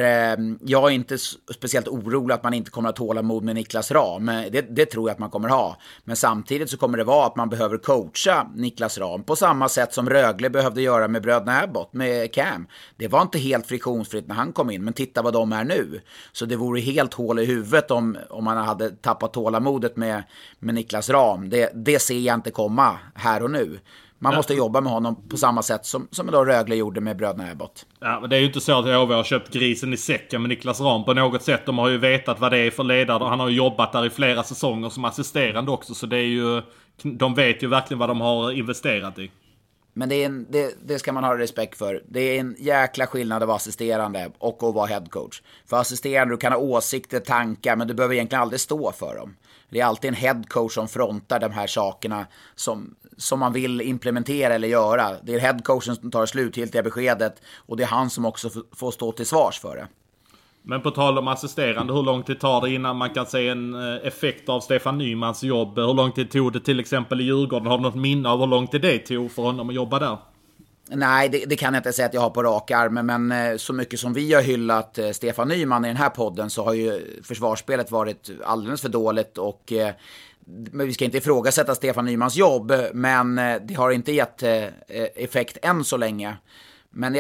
är inte speciellt orolig att man inte kommer att hålla mod med Niklas Rahm. Det tror jag att man kommer ha. Men samtidigt så kommer det vara att man behöver coacha Niklas Rahm på samma sätt som Rögle behövde göra med bröderna Abbott, med Cam. Det var inte helt friktionsfritt när han kom in, men titta vad de är nu. Så det vore helt hål i huvudet om man hade tappat tålamodet med Niklas Rahm. Det ser jag inte komma här och nu. Man måste jobba med honom på samma sätt som då Rögle gjorde med bröderna Abbott. Ja, men det är ju inte så att HV har köpt grisen i säcken med Niklas Rahm på något sätt. De har ju vetat vad det är för ledare. Han har ju jobbat där i flera säsonger som assisterande också. Så det är ju, de vet ju verkligen vad de har investerat i. Men det ska man ha respekt för. Det är en jäkla skillnad att vara assisterande och att vara headcoach. För assisterande, du kan ha åsikter, tankar, men du behöver egentligen aldrig stå för dem. Det är alltid en headcoach som frontar de här sakerna som man vill implementera eller göra. Det är headcoachen som tar slutgiltiga beskedet, och det är han som också får stå till svars för det. Men på tal om assisterande, hur lång tid tar det innan man kan se en effekt av Stefan Nymans jobb? Hur lång tid tog det till exempel i Djurgården? Har du något minne av hur lång tid det tog för honom att jobba där? Nej, det kan jag inte säga att jag har på rak arm, men så mycket som vi har hyllat Stefan Nyman i den här podden, så har ju försvarsspelet varit alldeles för dåligt, och men vi ska inte ifrågasätta Stefan Nymans jobb, men det har inte gett effekt än så länge. Men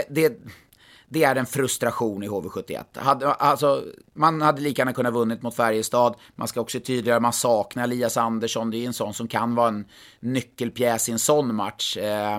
det är en frustration i HV71. Man hade lika gärna kunnat vunnit mot Färjestad. Man ska också tydligare, man saknar Elias Andersson. Det är en sån som kan vara en nyckelpjäs i en sån match.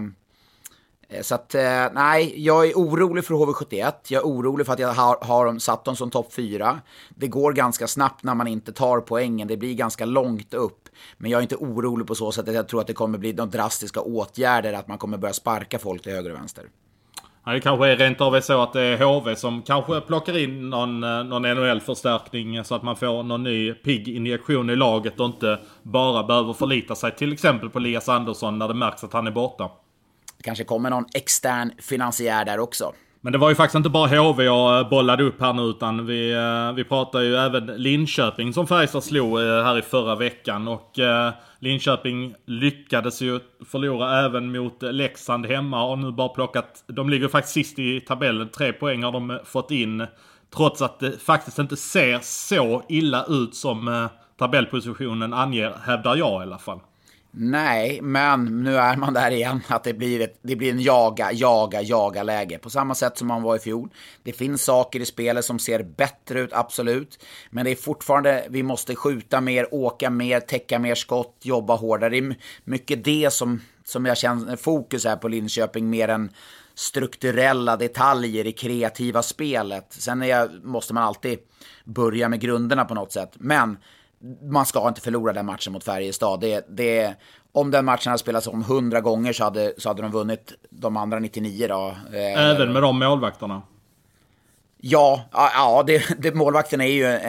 Så att, nej, jag är orolig för HV71. Jag är orolig för att jag har satt dem som topp 4. Det går ganska snabbt när man inte tar poängen. Det blir ganska långt upp. Men jag är inte orolig på så sätt att jag tror att det kommer bli de drastiska åtgärder, att man kommer börja sparka folk till höger och vänster. Ja, det kanske är rent av så att det är HV som kanske plockar in någon NHL-förstärkning, så att man får någon ny pigg-injektion i laget och inte bara behöver förlita sig till exempel på Elias Andersson när det märks att han är borta. Det kanske kommer någon extern finansiär där också. Men det var ju faktiskt inte bara HV jag bollade upp här nu, utan vi pratar ju även Linköping som Färjestad slog här i förra veckan. Och Linköping lyckades ju förlora även mot Leksand hemma och nu bara plockat, de ligger faktiskt sist i tabellen, 3 poäng har de fått in. Trots att det faktiskt inte ser så illa ut som tabellpositionen anger, hävdar jag i alla fall. Nej, men nu är man där igen att det blir en jaga läge. På samma sätt som man var i fjol. Det finns saker i spelet som ser bättre ut, absolut. Men det är fortfarande, vi måste skjuta mer, åka mer, täcka mer skott, jobba hårdare. Det är mycket det som jag känner fokus är på Linköping, mer än strukturella detaljer i kreativa spelet. Sen måste man alltid börja med grunderna på något sätt. Men man ska inte förlora den matchen mot Färjestad. Om den matchen hade spelats om 100 gånger så hade de vunnit de andra 99 då. Även med de målvakterna? Ja, målvakten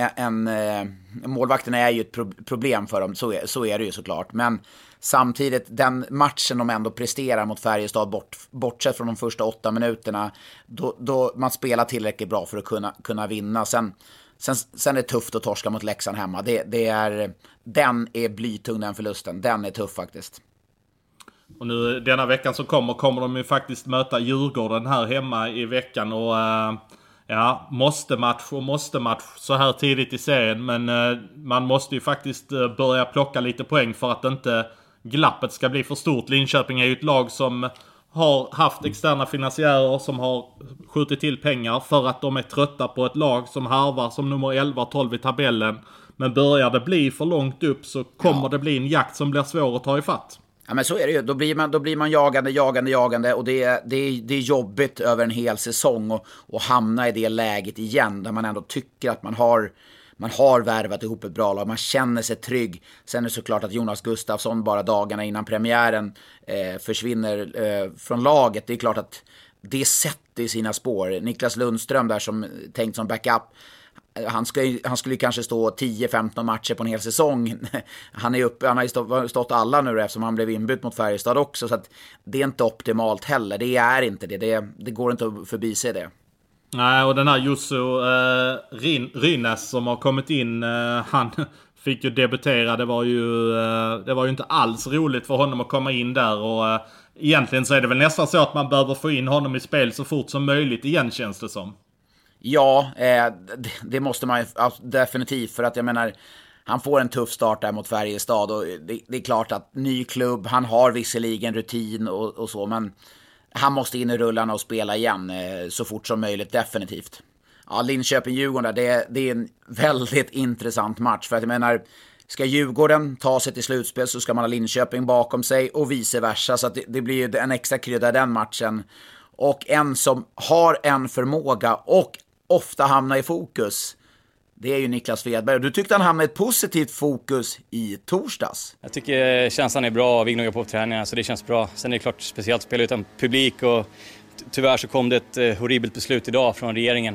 är ju ett problem för dem, så är det ju såklart. Men samtidigt, den matchen de ändå presterar mot Färjestad, bortsett från de första 8 minuterna, då man spelar tillräckligt bra för att kunna vinna. Sen är det tufft att torska mot Leksand hemma. Den är blytung, den förlusten. Den är tuff faktiskt. Och nu denna veckan så kommer de ju faktiskt möta Djurgården här hemma i veckan. Och måste match så här tidigt i serien. Men man måste ju faktiskt börja plocka lite poäng för att inte glappet ska bli för stort. Linköping är ju ett lag som har haft externa finansiärer som har skjutit till pengar för att de är trötta på ett lag som harvar som nummer 11-12 i tabellen. Men börjar det bli för långt upp så kommer det bli en jakt som blir svår att ta ifatt. Ja, men så är det ju. Då blir man jagande och det är jobbigt över en hel säsong och hamna i det läget igen där man ändå tycker att man har värvat ihop ett bra lag, man känner sig trygg. Sen är det såklart att Jonas Gustafsson bara dagarna innan premiären försvinner från laget. Det är klart att det sätter i sina spår. Niklas Lundström där som tänkt som backup, han skulle kanske stå 10-15 matcher på en hel säsong. Han har stått alla nu eftersom han blev inbytt mot Färjestad också, så att det är inte optimalt heller. Det är inte det går inte att förbi sig det. Nej, och den här Jussi Rynäs som har kommit in, han fick ju debutera. Det var ju inte alls roligt för honom att komma in där. Och egentligen så är det väl nästan så att man behöver få in honom i spel så fort som möjligt igen, känns det som. Ja, det måste man definitivt, för att jag menar, han får en tuff start där mot Färjestad och det är klart att ny klubb, han har visserligen rutin och så, men han måste in i rullarna och spela igen så fort som möjligt, definitivt. Ja, Linköping-Djurgården, det är en väldigt intressant match, för att jag menar, ska Djurgården ta sig till slutspel så ska man ha Linköping bakom sig och vice versa, så att det blir ju en extra krydda i den matchen. Och en som har en förmåga och ofta hamnar i fokus, det är ju Niklas Svedberg. Du tyckte han hamnade i ett positivt fokus i torsdags. Jag tycker känslan är bra, vi gnuggar på träningarna så det känns bra. Sen är det klart speciellt spela utan publik och tyvärr så kom det ett horribelt beslut idag från regeringen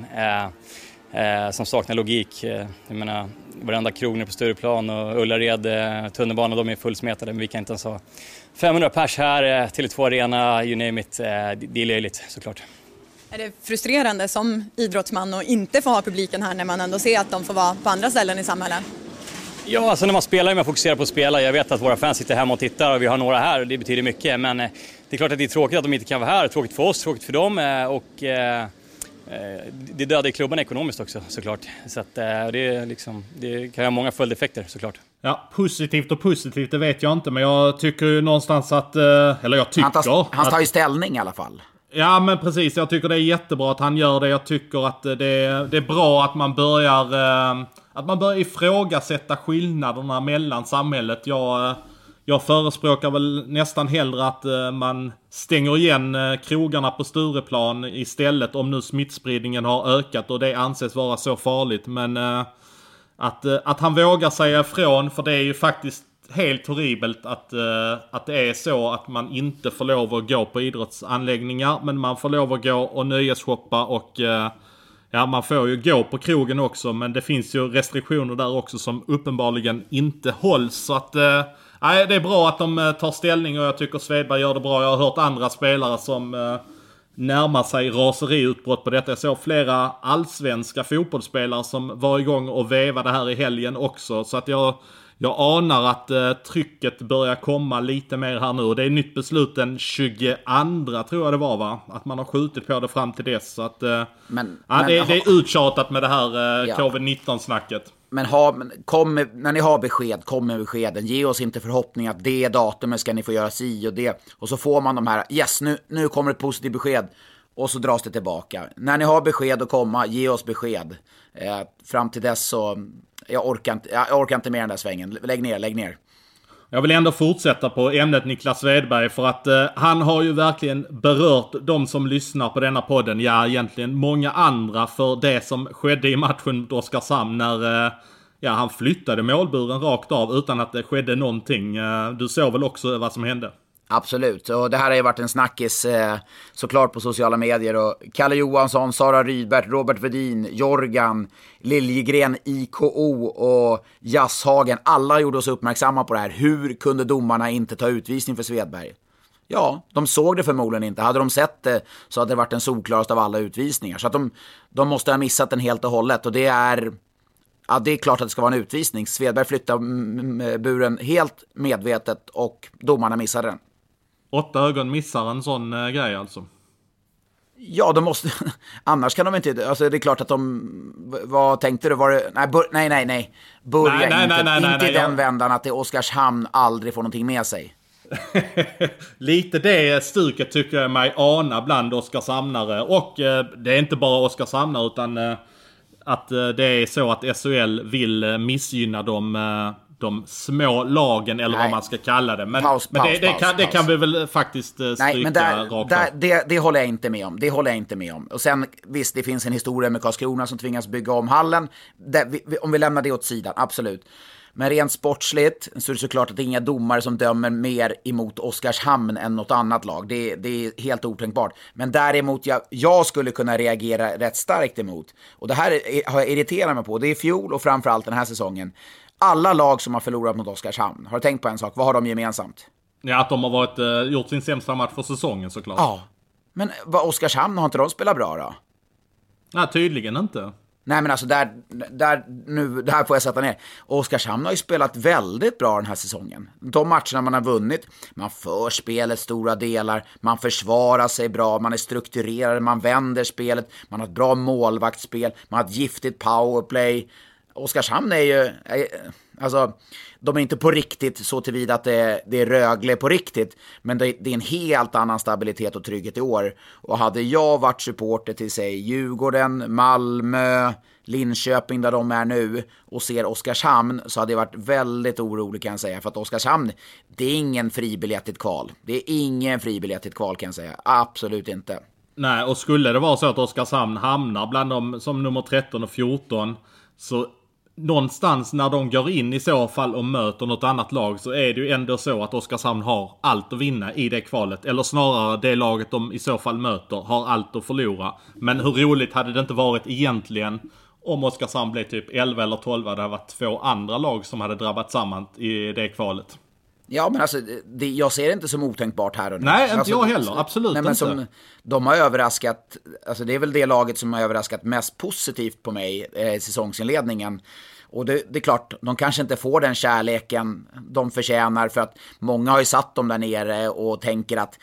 som saknar logik. Jag menar, varenda krog på Stureplan och Ullared, tunnelbanan, de är fullsmetade, men vi kan inte ens ha 500 pers här, Tele2 Arena, you name it. Det är löjligt såklart. Är det frustrerande som idrottsman att inte få ha publiken här när man ändå ser att de får vara på andra ställen i samhället? Ja, alltså när man spelar är man fokuserar på att spela. Jag vet att våra fans sitter hemma och tittar och vi har några här och det betyder mycket. Men det är klart att det är tråkigt att de inte kan vara här. Tråkigt för oss, tråkigt för dem och det dödar klubban ekonomiskt också såklart. Så att det kan ha många följdeffekter såklart. Ja, positivt, det vet jag inte. Men jag tycker ju någonstans att, han tar ju ställning i alla fall. Ja, men precis. Jag tycker det är jättebra att han gör det. Jag tycker att det är bra att man börjar ifrågasätta skillnaderna mellan samhället. Jag förespråkar väl nästan hellre att man stänger igen krogarna på Stureplan istället, om nu smittspridningen har ökat och det anses vara så farligt. Men att han vågar säga ifrån, för det är ju faktiskt helt horribelt att det är så att man inte får lov att gå på idrottsanläggningar, men man får lov att gå och nöjesshoppa och man får ju gå på krogen också, men det finns ju restriktioner där också som uppenbarligen inte hålls. Så att det är bra att de tar ställning och jag tycker Svedberg gör det bra. Jag har hört andra spelare som närma sig raseriutbrott på detta. Jag såg flera allsvenska fotbollsspelare som var igång och vevade här i helgen också. Så att jag anar att trycket börjar komma lite mer här nu. Och det är nytt beslut den 22 tror jag det var, va? Att man har skjutit på det fram till dess. Så att, det är uttjatat med det här covid-19-snacket. Men när ni har besked, kom med beskeden. Ge oss inte förhoppning att det datumet ska ni få göra si och det. Och så får man de här, yes, nu kommer ett positivt besked. Och så dras det tillbaka. När ni har besked att komma, ge oss besked. Fram till dess så, jag orkar inte mer den där svängen. Lägg ner. Jag vill ändå fortsätta på ämnet Niklas Svedberg, för att han har ju verkligen berört de som lyssnar på denna podden, ja egentligen många andra, för det som skedde i matchen mot Oskarshamn när han flyttade målburen rakt av utan att det skedde någonting. Du såg väl också vad som hände? Absolut, och det här har ju varit en snackis såklart på sociala medier. Och Kalle Johansson, Sara Rydberg, Robert Vedin, Jorgan, Liljegren, IKO och Jasshagen, alla gjorde oss uppmärksamma på det här. Hur kunde domarna inte ta utvisning för Svedberg? Ja, de såg det förmodligen inte. Hade de sett det så hade det varit den solklarast av alla utvisningar. Så att de måste ha missat den helt och hållet. Och det är klart att det ska vara en utvisning. Svedberg flyttade buren helt medvetet och domarna missade den. 8 ögon missar en sån grej alltså. Ja, de måste. Annars kan de inte. Alltså det är klart att vad tänkte du? Var det, nej. Börja inte den vändan att det Oskarshamn aldrig får någonting med sig. Lite det stuket tycker jag mig ana bland Oskarshamnare. Och det är inte bara Oskarshamnare utan att det är så att SHL vill missgynna de små lagen eller vad man ska kalla det. Men, det kan vi väl faktiskt stryka rakt av. Det håller jag inte med om. Och sen visst, det finns en historia med Karlskrona som tvingas bygga om hallen. Om vi lämnar det åt sidan, absolut. Men rent sportsligt så är det såklart att det är inga domare som dömer mer emot Oskarshamn än något annat lag. Det är helt otänkbart. Men däremot jag skulle kunna reagera rätt starkt emot. Och det här har jag irriterat mig på. Det är fjol och framförallt den här säsongen. Alla lag som har förlorat mot Oskarshamn, har du tänkt på en sak? Vad har de gemensamt? Ja, att de har gjort sin sämsta match för säsongen såklart. Ja, men Oskarshamn, har inte de spelat bra då? Nej, tydligen inte. Nej, men alltså det här får jag sätta ner. Oskarshamn har ju spelat väldigt bra den här säsongen. De matcherna man har vunnit, man för spelet stora delar, man försvarar sig bra, man är strukturerad, man vänder spelet, man har ett bra målvaktsspel, man har ett giftigt powerplay. Oskarshamn är ju, alltså, de är inte på riktigt så tillvida att det är Rögle på riktigt, men det är en helt annan stabilitet och trygghet i år. Och hade jag varit supporter till sig Djurgården, Malmö, Linköping där de är nu och ser Oskarshamn, så hade jag varit väldigt orolig kan jag säga. För att Oskarshamn, det är ingen fribiljett till kval. Det är ingen fribiljett till kval kan jag säga. Absolut inte. Nej, och skulle det vara så att Oskarshamn hamnar bland dem som nummer 13 och 14, så någonstans när de går in i så fall och möter något annat lag, så är det ju ändå så att Oskarshamn har allt att vinna i det kvalet. Eller snarare det laget de i så fall möter har allt att förlora. Men hur roligt hade det inte varit egentligen om Oskarshamn blev typ 11 eller 12? Det hade varit 2 andra lag som hade drabbat samman i det kvalet. Ja, men alltså, jag ser det inte som otänkbart här och nu. Nej, inte alltså, jag heller. Absolut nej, men inte. De har överraskat, alltså det är väl det laget som har överraskat mest positivt på mig i säsongsinledningen. Och det är klart, de kanske inte får den kärleken de förtjänar, för att många har ju satt dem där nere och tänker att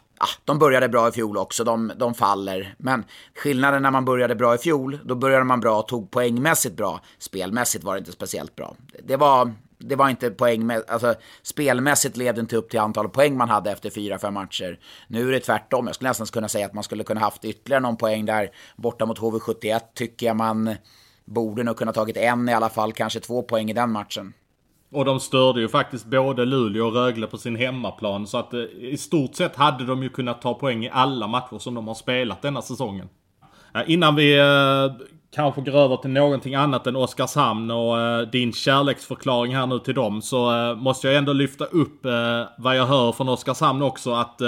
de började bra i fjol också, de faller. Men skillnaden när man började bra i fjol, då började man bra och tog poängmässigt bra. Spelmässigt var det inte speciellt bra. Det var inte alltså spelmässigt levde inte upp till antalet poäng man hade efter 4-5 matcher. Nu är det tvärtom. Jag skulle nästan kunna säga att man skulle kunna haft ytterligare någon poäng där borta mot HV71. Tycker jag man borde nog kunna tagit en i alla fall, kanske 2 poäng i den matchen. Och de störde ju faktiskt både Luleå och Rögle på sin hemmaplan, så att i stort sett hade de ju kunnat ta poäng i alla matcher som de har spelat denna säsongen. Innan vi kanske går över till någonting annat än Oskarshamn och din kärleksförklaring här nu till dem, så måste jag ändå lyfta upp vad jag hör från Oskarshamn också, att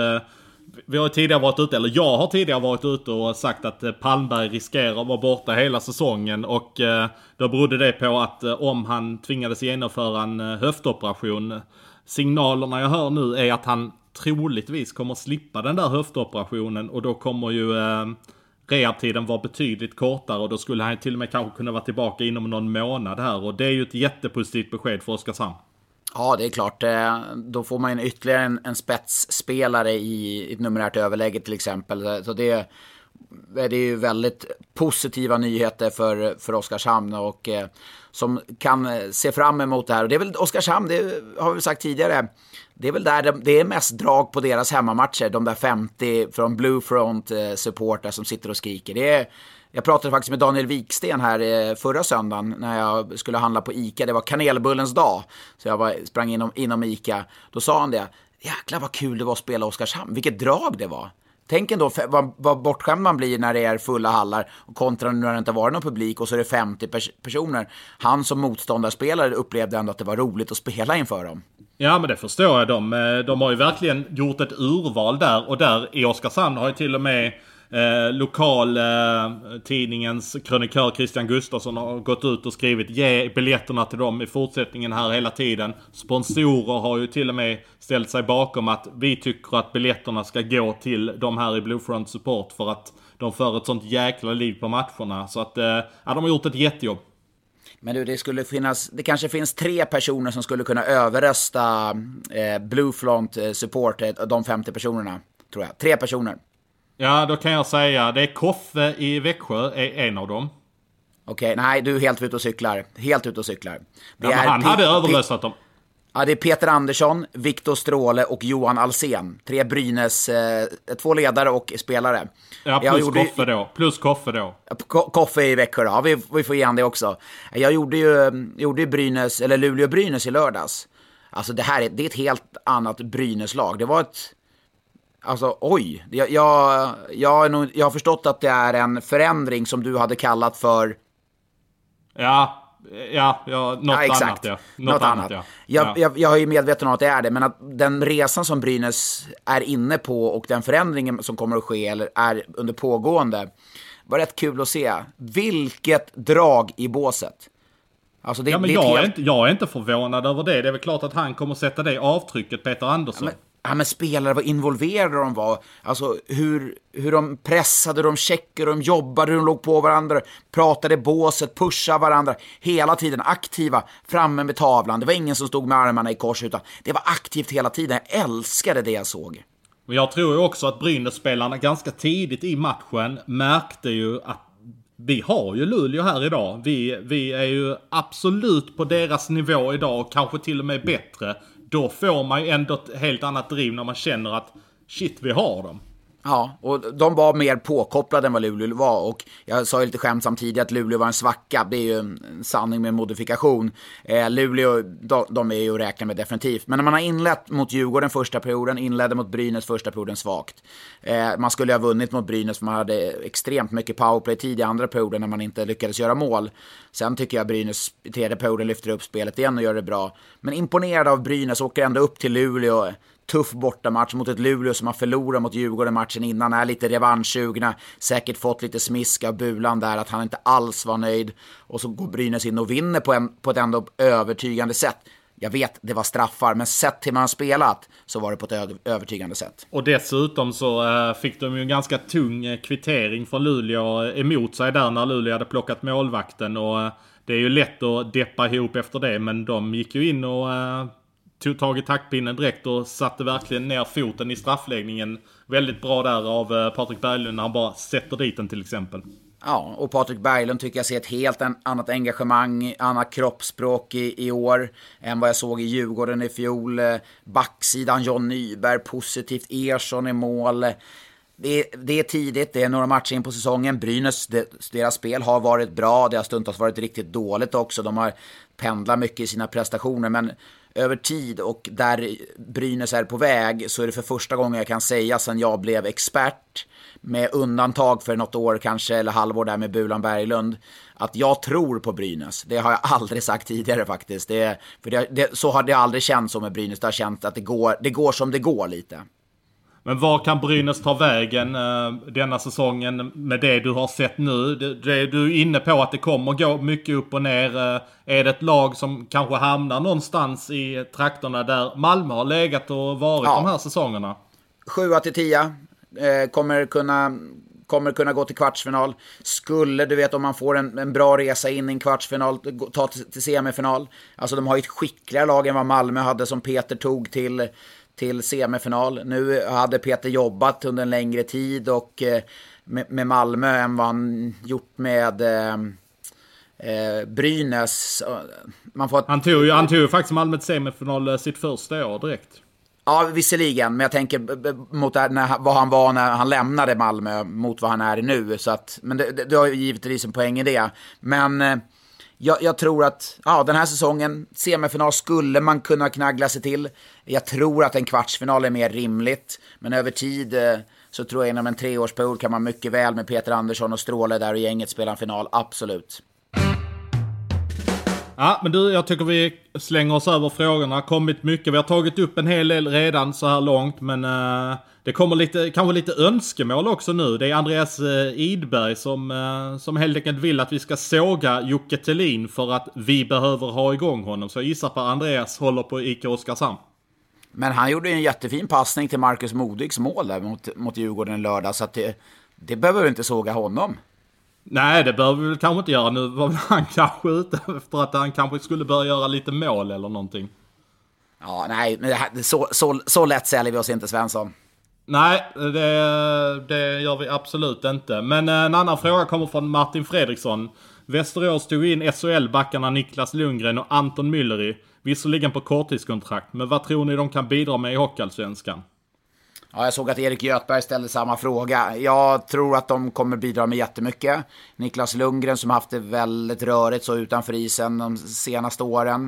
vi har tidigare varit ute, eller jag har tidigare varit ute och sagt att Palmberg riskerar att vara borta hela säsongen, och då berodde det på att om han tvingades genomföra en höftoperation signalerna jag hör nu är att han troligtvis kommer slippa den där höftoperationen, och då kommer ju rehabtiden var betydligt kortare, och då skulle han till och med kanske kunna vara tillbaka inom någon månad här, och det är ju ett jättepositivt besked för Oskarshamn. Ja, det är klart. Då får man ytterligare en spetsspelare i ett numerärt överläge till exempel. Så det är ju väldigt positiva nyheter för Oskarshamn, och som kan se fram emot det här. Och det är väl Oskarshamn, det har vi sagt tidigare, det är väl där det är mest drag på deras hemmamatcher. De där 50 från Bluefront supportrar som sitter och skriker. Jag pratade faktiskt med Daniel Wiksten här förra söndagen när jag skulle handla på ICA. Det var kanelbullens dag, så jag sprang inom ICA. Då sa han det: jäklar vad kul det var att spela Oskarshamn. Vilket drag det var. Tänk ändå vad bortskämd man blir när det är fulla hallar, och kontra när det inte var någon publik och så är det 50 personer. Han som motståndarspelare upplevde ändå att det var roligt att spela inför dem. Ja, men det förstår jag. De har ju verkligen gjort ett urval där, och där i Oskarshamn har ju till och med tidningens krönikör Christian Gustafsson har gått ut och skrivit: ge biljetterna till dem i fortsättningen här hela tiden. Sponsorer har ju till och med ställt sig bakom att vi tycker att biljetterna ska gå till de här i Bluefront Support, för att de för ett sånt jäkla liv på matcherna. Så att de har gjort ett jättejobb. Men du, det kanske finns 3 personer som skulle kunna överrösta Bluefront Support, de 50 personerna, tror jag. 3 personer. Ja, då kan jag säga, det är Koffe i Växjö, är en av dem. Okej, nej, du är helt ute och cyklar. Han hade överröstat dem. Ja, det är Peter Andersson, Viktor Stråle och Johan Alsen. 3 Brynäs, 2 ledare och spelare. Ja, plus Koffe då. Koffe i Växjö, ja, vi får igen det också. Jag gjorde ju Brynäs, eller Luleå-Brynäs i lördags. Alltså det är ett helt annat Brynäs-lag. Det var ett... Alltså, oj. Jag har förstått att det är en förändring som du hade kallat för... Något annat. Jag är ju medveten om att det är det, men att den resan som Brynäs är inne på och den förändringen som kommer att ske eller är under pågående var rätt kul att se. Vilket drag i båset. Alltså jag är inte förvånad över det. Det är väl klart att han kommer sätta det avtrycket, Peter Andersson. Men spelare, vad involverade de var. Alltså hur de pressade, de checkade, de jobbade, de låg på varandra, pratade båset, pushade varandra. Hela tiden aktiva, framme med tavlan. Det var ingen som stod med armarna i kors, utan det var aktivt hela tiden. Jag älskade det jag såg. Men jag tror ju också att Brynäs-spelarna ganska tidigt i matchen märkte ju att vi har ju Luleå här idag. Vi är ju absolut på deras nivå idag, och kanske till och med bättre. Då får man ju ändå ett helt annat driv när man känner att shit, vi har dem. Ja, och de var mer påkopplade än vad Luleå var. Och jag sa ju lite skämtsamt tidigare att Luleå var en svacka. Det är ju en sanning med modifikation. Luleå, de är ju att räkna med definitivt. Men när man har inlett mot Djurgården första perioden, inledde mot Brynäs första perioden svagt. Man skulle ha vunnit mot Brynäs för man hade extremt mycket powerplay-tid i andra perioden när man inte lyckades göra mål. Sen tycker jag Brynäs i tredje perioden lyfter upp spelet igen och gör det bra. Men imponerad av Brynäs, åker ändå upp till Luleå. Tuff bortamatch mot ett Luleå som har förlorat mot Djurgården matchen innan, är lite revanschsugna, säkert fått lite smiska av Bulan där att han inte alls var nöjd, och så går Brynäs in och vinner på ett ändå övertygande sätt. Jag vet, det var straffar, men sett till man har spelat så var det på ett övertygande sätt. Och dessutom så fick de ju en ganska tung kvittering från Luleå emot sig där när Luleå hade plockat målvakten, och det är ju lätt att deppa ihop efter det, men de gick ju in och tog tag i taktpinnen direkt och satte verkligen ner foten i straffläggningen. Väldigt bra där av Patrik Berglund när han bara sätter dit den till exempel. Ja, och Patrik Berglund tycker jag ser ett helt annat engagemang, annat kroppsspråk i år än vad jag såg i Djurgården i fjol. Backsidan John Nyberg, positivt, Ersson i mål. Det är tidigt, det är några matcher in på säsongen. Brynäs, deras spel har varit bra, det har stundtals varit riktigt dåligt också. De har pendlat mycket i sina prestationer, men över tid och där Brynäs är på väg så är det för första gången jag kan säga sedan jag blev expert, med undantag för något år kanske eller halvår där med Bulan Berglund, att jag tror på Brynäs. Det har jag aldrig sagt tidigare faktiskt. Så har det aldrig känts som med Brynäs. Det har känts att det går som det går lite. Men vad kan Brynäs ta vägen denna säsongen med det du har sett nu? Du är inne på att det kommer gå mycket upp och ner. Är det ett lag som kanske hamnar någonstans i trakterna där Malmö har legat och varit de här säsongerna? 7-10 kommer kunna gå till kvartsfinal. Skulle, du vet, om man får en bra resa in i en kvartsfinal, ta till semifinal. Alltså de har ju ett skickligare lag än vad Malmö hade, som Peter tog till semifinal. Nu hade Peter jobbat under en längre tid och med Malmö än vad han gjort med Brynäs. Han tog ju faktiskt Malmö till semifinal sitt första år direkt. Ja, visserligen, men jag tänker mot vad han var när han lämnade Malmö mot vad han är nu. Så att, men det har ju givetvis en poäng i det. Men jag tror att den här säsongen, semifinal skulle man kunna knaggla sig till. Jag tror att en kvartsfinal är mer rimligt. Men över tid så tror jag inom en 3-årsperiod kan man mycket väl med Peter Andersson och Stråle där och gänget spela en final, absolut. Ja, men du, jag tycker vi slänger oss över frågorna. Kommit mycket. Vi har tagit upp en hel del redan så här långt. Men det kommer kanske lite önskemål också nu. Det är Andreas Idberg som helt enkelt vill att vi ska såga Jocke Thelin för att vi behöver ha igång honom. Så jag gissar på Andreas håller på IK Oskarshamn. Men han gjorde en jättefin passning till Marcus Modigs mål där mot Djurgården lördag. Så att det behöver vi inte såga honom. Nej, det behöver vi väl kanske inte göra. Nu var väl han kanske ute efter att han kanske skulle börja göra lite mål eller någonting. Ja, nej, men så lätt säljer vi oss inte, Svensson. Nej, det gör vi absolut inte. Men en annan fråga kommer från Martin Fredriksson. Västerås tog in SHL-backarna Niklas Lundgren och Anton Mülleri. Visserligen på korttidskontrakt, men vad tror ni de kan bidra med i Hockeyallsvenskan? Ja, jag såg att Erik Göthberg ställde samma fråga. Jag tror att de kommer bidra med jättemycket. Niklas Lundgren som haft det väldigt rörigt så utanför isen de senaste åren.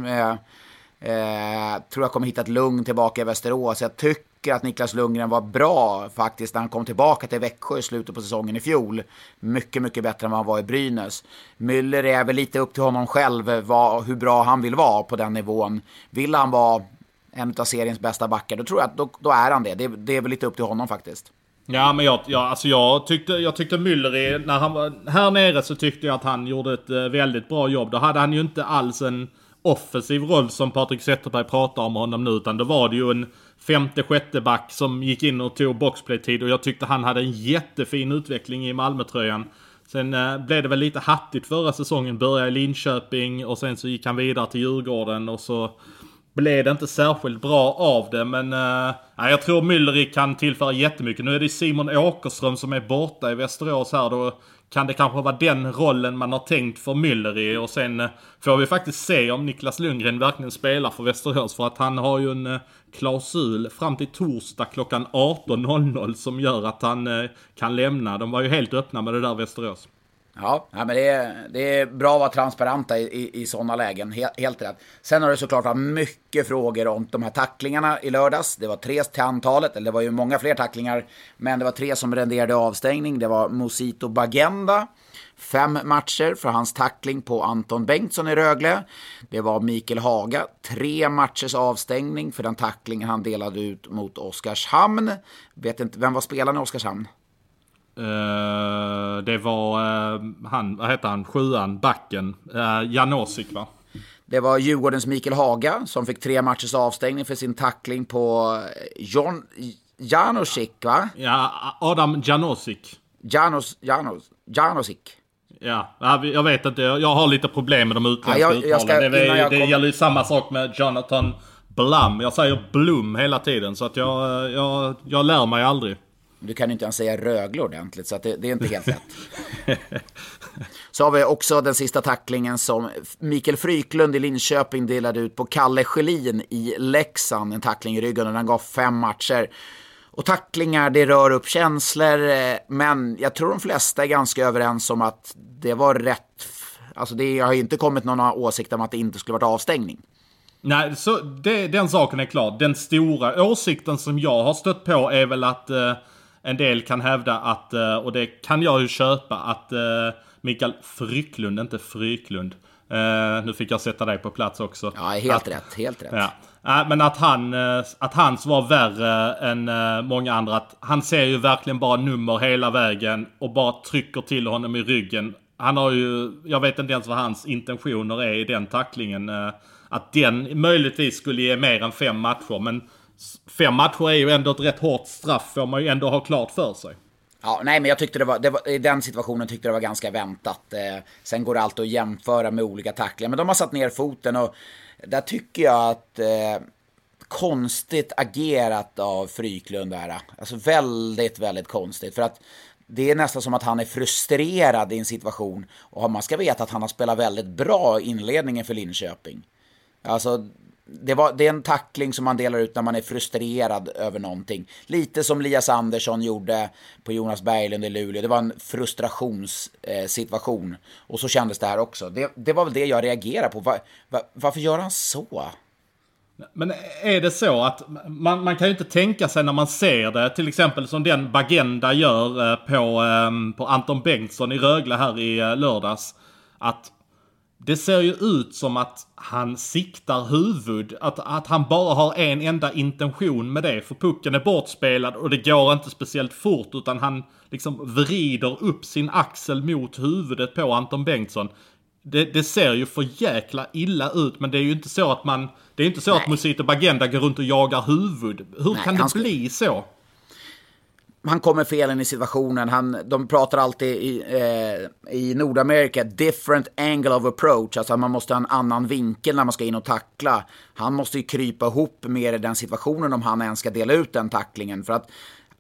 Tror jag kommer hitta ett lugn tillbaka i Västerås. Jag tycker att Niklas Lundgren var bra faktiskt när han kom tillbaka till Växjö i slutet på säsongen i fjol. Mycket, mycket bättre än vad han var i Brynäs. Müller är väl lite upp till honom själv hur bra han vill vara på den nivån. Vill han vara en av seriens bästa backar, då tror jag att då är han det. Det är väl lite upp till honom faktiskt. Ja, men jag tyckte Mülleri, när han var här nere så tyckte jag att han gjorde ett väldigt bra jobb. Då hade han ju inte alls en offensiv roll som Patrik Zetterberg pratar om honom nu, utan då var det ju en 5:e-6:e back som gick in och tog boxplay-tid, och jag tyckte han hade en jättefin utveckling i Malmötröjan. Sen blev det väl lite hattigt förra säsongen, började i Linköping och sen så gick han vidare till Djurgården och så blev det inte särskilt bra av det, men jag tror Mülleri kan tillföra jättemycket. Nu är det Simon Åkerström som är borta i Västerås här, då kan det kanske vara den rollen man har tänkt för Mülleri, och sen får vi faktiskt se om Niklas Lundgren verkligen spelar för Västerås, för att han har ju en klausul fram till torsdag klockan 18:00 som gör att han kan lämna. De var ju helt öppna med det där Västerås. Ja, men det är bra att vara transparenta i sådana lägen, helt rätt. Sen har det såklart varit mycket frågor om de här tacklingarna i lördags. Det var 3 till antalet, eller det var ju många fler tacklingar, men det var 3 som renderade avstängning. Det var Mosito Bagenda, 5 matcher för hans tackling på Anton Bengtsson i Rögle. Det var Mikael Haga, 3 matchers avstängning för den tacklingen han delade ut mot Oskarshamn. Vet inte, vem var spelaren i Oskarshamn? Det var han, vad heter han, 7:an, backen, Janosik, va? Det var Djurgårdens Mikael Haga som fick 3 matchers avstängning för sin tackling på Janosik, va? Ja, Adam Janosik. Janosik. Ja, jag vet inte, jag har lite problem med de utländska uttalen. Det gäller ju samma sak med Jonathan Blum. Jag säger Blum hela tiden, så att jag lär mig aldrig. Du kan ju inte ens säga Rögle ordentligt, så att det är inte helt rätt. Så har vi också den sista tacklingen som Mikael Fryklund i Linköping delade ut på Kalle Schelin i Leksand. En tackling i ryggen, och den gav 5 matcher. Och tacklingar, det rör upp känslor, men jag tror de flesta är ganska överens om att det var rätt. Alltså det har ju inte kommit någon åsikt om att det inte skulle varit avstängning. Nej, så den saken är klar. Den stora åsikten som jag har stött på är väl att en del kan hävda att, och det kan jag ju köpa, att Mikael Fryklund, inte Fryklund, Nu fick jag sätta dig på plats också. Ja, helt rätt. Ja. Men att hans var värre än många andra. Att han ser ju verkligen bara nummer hela vägen och bara trycker till honom i ryggen. Han har ju, jag vet inte ens vad hans intentioner är i den tacklingen. Att den möjligtvis skulle ge mer än 5 matcher. Men 5 matcher är ju ändå ett rätt hårt straff, får man ju ändå ha klart för sig. Ja, nej, men jag tyckte det var i den situationen tyckte det var ganska väntat. Sen går det alltid att jämföra med olika tacklingar. Men de har satt ner foten och där tycker jag att konstigt agerat av Fryklund där. Alltså väldigt, väldigt konstigt. För att det är nästan som att han är frustrerad i en situation. Och man ska veta att han har spelat väldigt bra inledningen för Linköping. Alltså det är en tackling som man delar ut när man är frustrerad över någonting. Lite som Lias Andersson gjorde på Jonas Berglund i Luleå. Det var en frustrationssituation. Och så kändes det här också. Det var väl det jag reagerade på. Varför gör han så? Men är det så att man kan ju inte tänka sig när man ser det, till exempel som den Bagenda gör på Anton Bengtsson i Rögle här i lördags, att det ser ju ut som att han siktar huvud, att han bara har en enda intention med det, för pucken är bortspelad och det går inte speciellt fort, utan han liksom vrider upp sin axel mot huvudet på Anton Bengtsson. Det ser ju för jäkla illa ut, men det är ju inte så att det är inte så att Musito Bagenda går runt och jagar huvud. Hur kan det bli så? Han kommer felen i situationen. De pratar alltid i Nordamerika different angle of approach. Alltså man måste ha en annan vinkel när man ska in och tackla. Han måste ju krypa ihop mer i den situationen om han ens ska dela ut den tacklingen. För att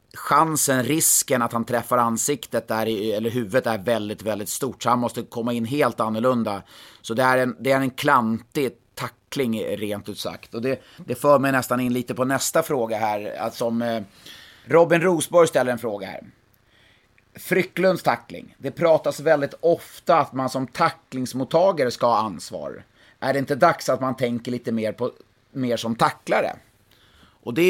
risken att han träffar ansiktet eller huvudet är väldigt, väldigt stort. Så han måste komma in helt annorlunda. Så det är en klantig tackling rent ut sagt. Och det för mig nästan in lite på nästa fråga här. Alltså Robin Rosborg ställer en fråga här. Fryklunds tackling. Det pratas väldigt ofta att man som tacklingsmottagare ska ha ansvar. Är det inte dags att man tänker lite mer som tacklare? Och det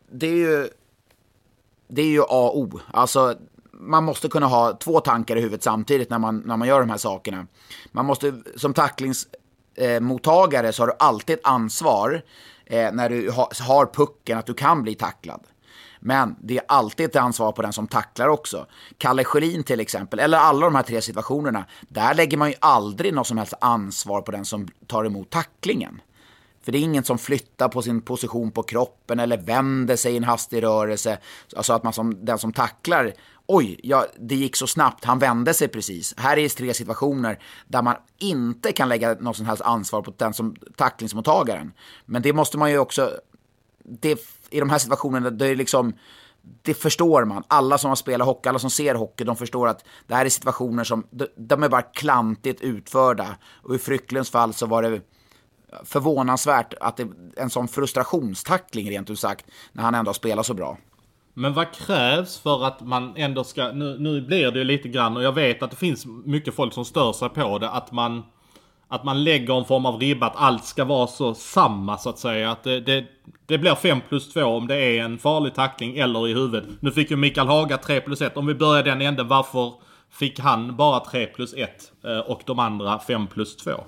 är ju A och O. Alltså man måste kunna ha 2 tankar i huvudet samtidigt när man gör de här sakerna. Man måste som tacklingsmottagare så har du alltid ett ansvar när du har pucken att du kan bli tacklad. Men det är alltid ett ansvar på den som tacklar också. Kalle Schelin till exempel, eller alla de här 3 situationerna, där lägger man ju aldrig något som helst ansvar på den som tar emot tacklingen. För det är ingen som flyttar på sin position på kroppen eller vänder sig i en hastig rörelse. Alltså att man den som tacklar, det gick så snabbt, han vände sig precis. Här är 3 situationer där man inte kan lägga något som helst ansvar på den som tacklingsmottagaren. Men det måste man ju också... I de här situationerna, det förstår man. Alla som har spelat hockey, alla som ser hockey, de förstår att det här är situationer som de är bara klantigt utförda. Och i Fryklunds fall så var det förvånansvärt att det en sån frustrationstackling rent ut sagt, när han ändå spelar så bra. Men vad krävs för att man ändå ska... Nu blir det ju lite grann, och jag vet att det finns mycket folk som stör sig på det, att man lägger en form av ribba, att allt ska vara så samma så att säga. Att det blir 5+2 om det är en farlig tackling eller i huvudet. Nu fick ju Mikael Haga 3+1. Om vi börjar den änden, varför fick han bara 3+1 och de andra 5+2?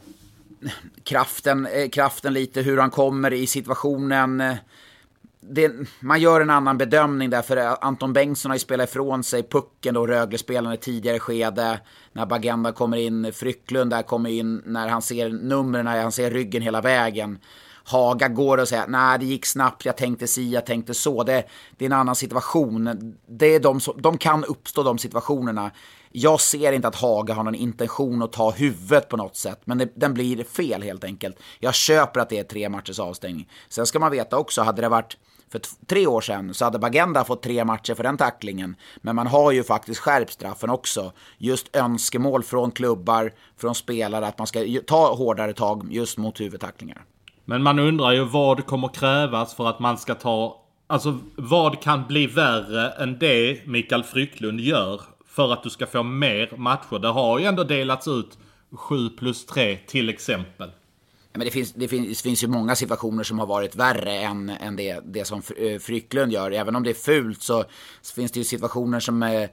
Kraften lite, hur han kommer i situationen. Man gör en annan bedömning där, för Anton Bengtsson har ju spelat ifrån sig pucken och Rögle-spelarna i tidigare skede. När Bagenda kommer in, Fryklund där kommer in när han ser numren, när han ser ryggen hela vägen. Haga går och säger, nej det gick snabbt, jag tänkte så. Det är en annan situation. Det är de kan uppstå de situationerna. Jag ser inte att Haga har någon intention att ta huvudet på något sätt, men den blir fel helt enkelt. Jag köper att det är 3 matchers avstängning. Sen ska man veta också, hade det varit för 3 år sedan så hade Bagenda fått 3 matcher för den tacklingen. Men man har ju faktiskt skärpt straffen också. Just önskemål från klubbar, från spelare att man ska ta hårdare tag just mot huvudtacklingar. Men man undrar ju vad kommer krävas för att man ska ta... Alltså vad kan bli värre än det Mikael Fryklund gör för att du ska få mer matcher? Det har ju ändå delats ut 7+3 till exempel. Men det finns ju många situationer som har varit värre än det som Frycklund gör. Även om det är fult så finns det ju situationer som med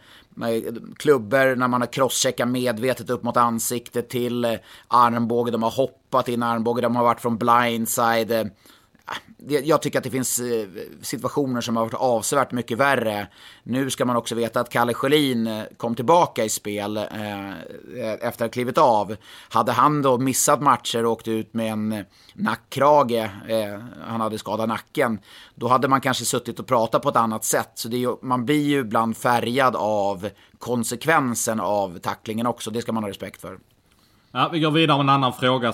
klubbar när man har crosscheckat medvetet upp mot ansiktet till armbåge. De har hoppat in armbåge, de har varit från blindside. Jag tycker att det finns situationer som har varit avsevärt mycket värre. Nu ska man också veta att Kalle Sjölin kom tillbaka i spel efter att ha klivit av. Hade han då missat matcher och åkt ut med en nackkrage, han hade skadat nacken, då hade man kanske suttit och pratat på ett annat sätt. Så man blir ju ibland färgad av konsekvensen av tacklingen också. Det ska man ha respekt för. Ja, vi går vidare med en annan fråga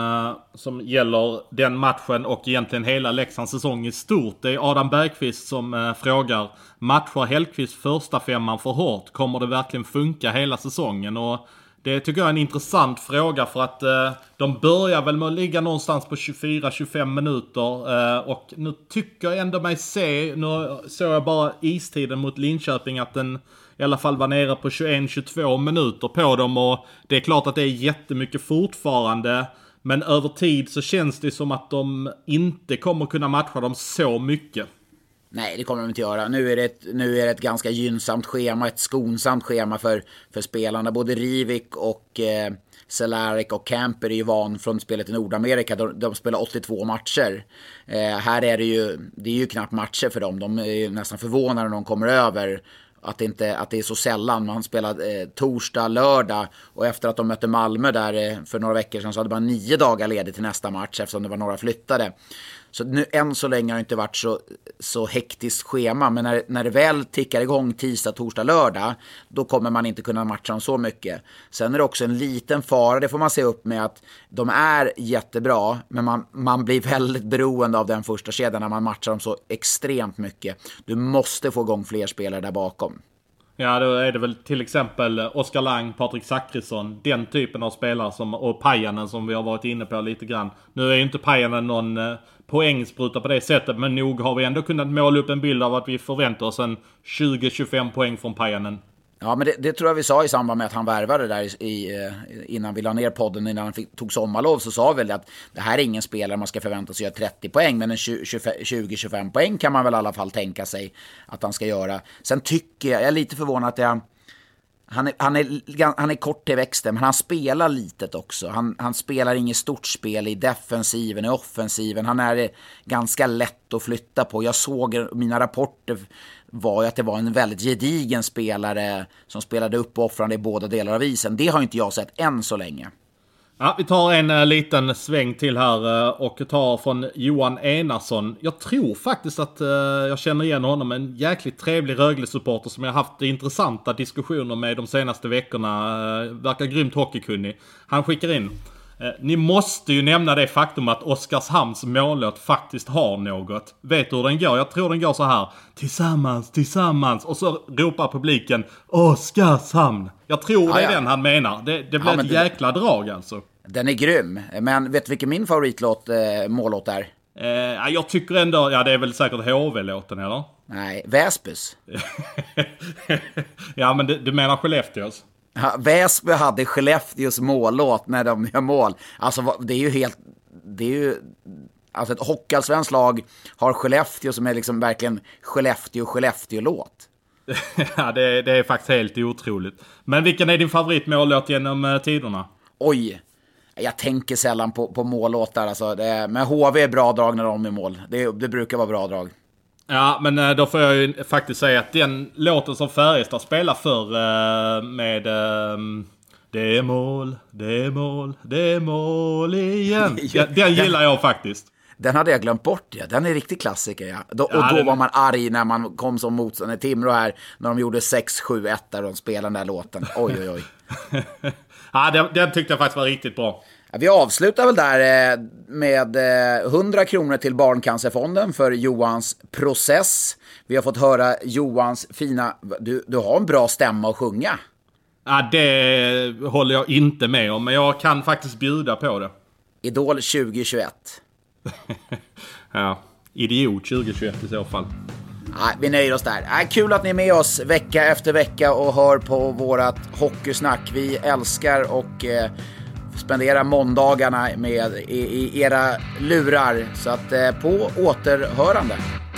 som gäller den matchen och egentligen hela Leksands säsong i stort. Det är Adam Bergqvist som frågar: matchar Hellqvist första femman för hårt? Kommer det verkligen funka hela säsongen? Och det tycker jag är en intressant fråga, för att de börjar väl med att ligga någonstans på 24-25 minuter. Och nu tycker jag ändå mig se, nu såg jag bara istiden mot Linköping, att den i alla fall var nere på 21-22 minuter på dem. Och det är klart att det är jättemycket fortfarande. Men över tid så känns det som att de inte kommer kunna matcha dem så mycket. Nej, det kommer de inte göra. Nu är det ett ganska gynnsamt schema, ett skonsamt schema för spelarna. Både Rivik och Cehlarik och Camper är ju van från spelet i Nordamerika. De spelar 82 matcher. Här är det är ju knappt matcher för dem. De är ju nästan förvånade när de kommer över att det är så sällan. Man spelar torsdag, lördag, och efter att de mötte Malmö där för några veckor sedan så hade man 9 dagar ledigt till nästa match eftersom det var några flyttade. Så nu, än så länge har det inte varit så hektiskt schema. Men när det väl tickar igång tisdag, torsdag, lördag, då kommer man inte kunna matcha dem så mycket. Sen är det också en liten fara, det får man se upp med, att de är jättebra, men man blir väldigt beroende av den första kedjan när man matchar dem så extremt mycket. Du måste få igång fler spelare där bakom. Ja, då är det väl till exempel Oskar Lang, Patrik Zackrisson, den typen av spelare och Pajanen som vi har varit inne på lite grann. Nu är ju inte Pajanen någon poängspruta på det sättet, men nog har vi ändå kunnat måla upp en bild av att vi förväntar oss en 20-25 poäng från Pajanen. Ja, men det tror jag vi sa i samband med att han värvade där innan vi la ner podden, innan han tog sommarlov, så sa vi väl att det här är ingen spelare man ska förvänta sig göra 30 poäng, men en 20-25 poäng kan man väl i alla fall tänka sig att han ska göra. Sen tycker jag är lite förvånad att han är kort till växten, men han spelar litet också. Han spelar inget stort spel i defensiven, i offensiven. Han är ganska lätt att flytta på. Jag såg mina rapporter var ju att det var en väldigt gedigen spelare som spelade upp och offrande i båda delar av isen. Det har inte jag sett än så länge. Ja, vi tar en liten sväng till här och tar från Johan Enarsson. Jag tror faktiskt att jag känner igen honom, en jäkligt trevlig Rögle-supporter som jag har haft intressanta diskussioner med de senaste veckorna. Verkar grymt hockeykunnig. Han skickar in: ni måste ju nämna det faktum att Oskarshamns mållåt faktiskt har något. Vet du hur den går? Jag tror den går så här: tillsammans, tillsammans. Och så ropar publiken Oskarshamn. Jag tror det är den han menar. Det blir ett jäkla drag alltså. Den är grym. Men vet du vilken min mållåt är? Jag tycker ändå, det är väl säkert HV-låten, eller? Nej, Väsbys. Ja, men du menar Skellefteås? Ja, Väsby hade Skellefteås mållåt när de gör mål. Alltså det är ju alltså ett hockeyallsvenskt lag har Skellefteå som är liksom verkligen Skellefteå-låt. Ja, det är faktiskt helt otroligt. Men vilken är din favoritmållåt genom tiderna? Oj, jag tänker sällan på mållåtar. Alltså men HV är bra drag när de är mål. Det brukar vara bra drag. Ja, men då får jag ju faktiskt säga att den låten som Färjestad spelar för med det är mål, det är mål, det är mål igen. Den gillar jag faktiskt. Den hade jag glömt bort, ja. Den är riktigt klassiker, ja. Då var man arg när man kom som motståndare. Timrå här, när de gjorde 6-7-1 där de spelade den där låten. Oj. Ja, den tyckte jag faktiskt var riktigt bra. Ja, vi avslutar väl där med 100 kronor till Barncancerfonden för Johans process. Vi har fått höra Johans fina... Du har en bra stämma att sjunga. Ja, det håller jag inte med om, men jag kan faktiskt bjuda på det. Idol 2021. Ja, idiot 2021 i så fall. Nej, vi nöjer oss där. Kul att ni är med oss vecka efter vecka och hör på vårat hockeysnack. Vi älskar och spendera måndagarna med i era lurar. Så att på återhörande.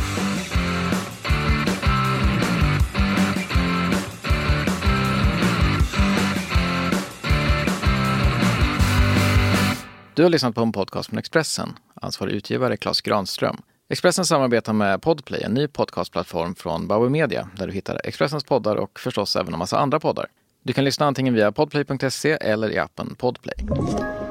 Du har lyssnat på en podcast från Expressen. Ansvarig utgivare Claes Granström. Expressen samarbetar med Podplay, en ny podcastplattform från Bauer Media, där du hittar Expressens poddar och förstås även en massa andra poddar. Du kan lyssna antingen via podplay.se eller i appen Podplay.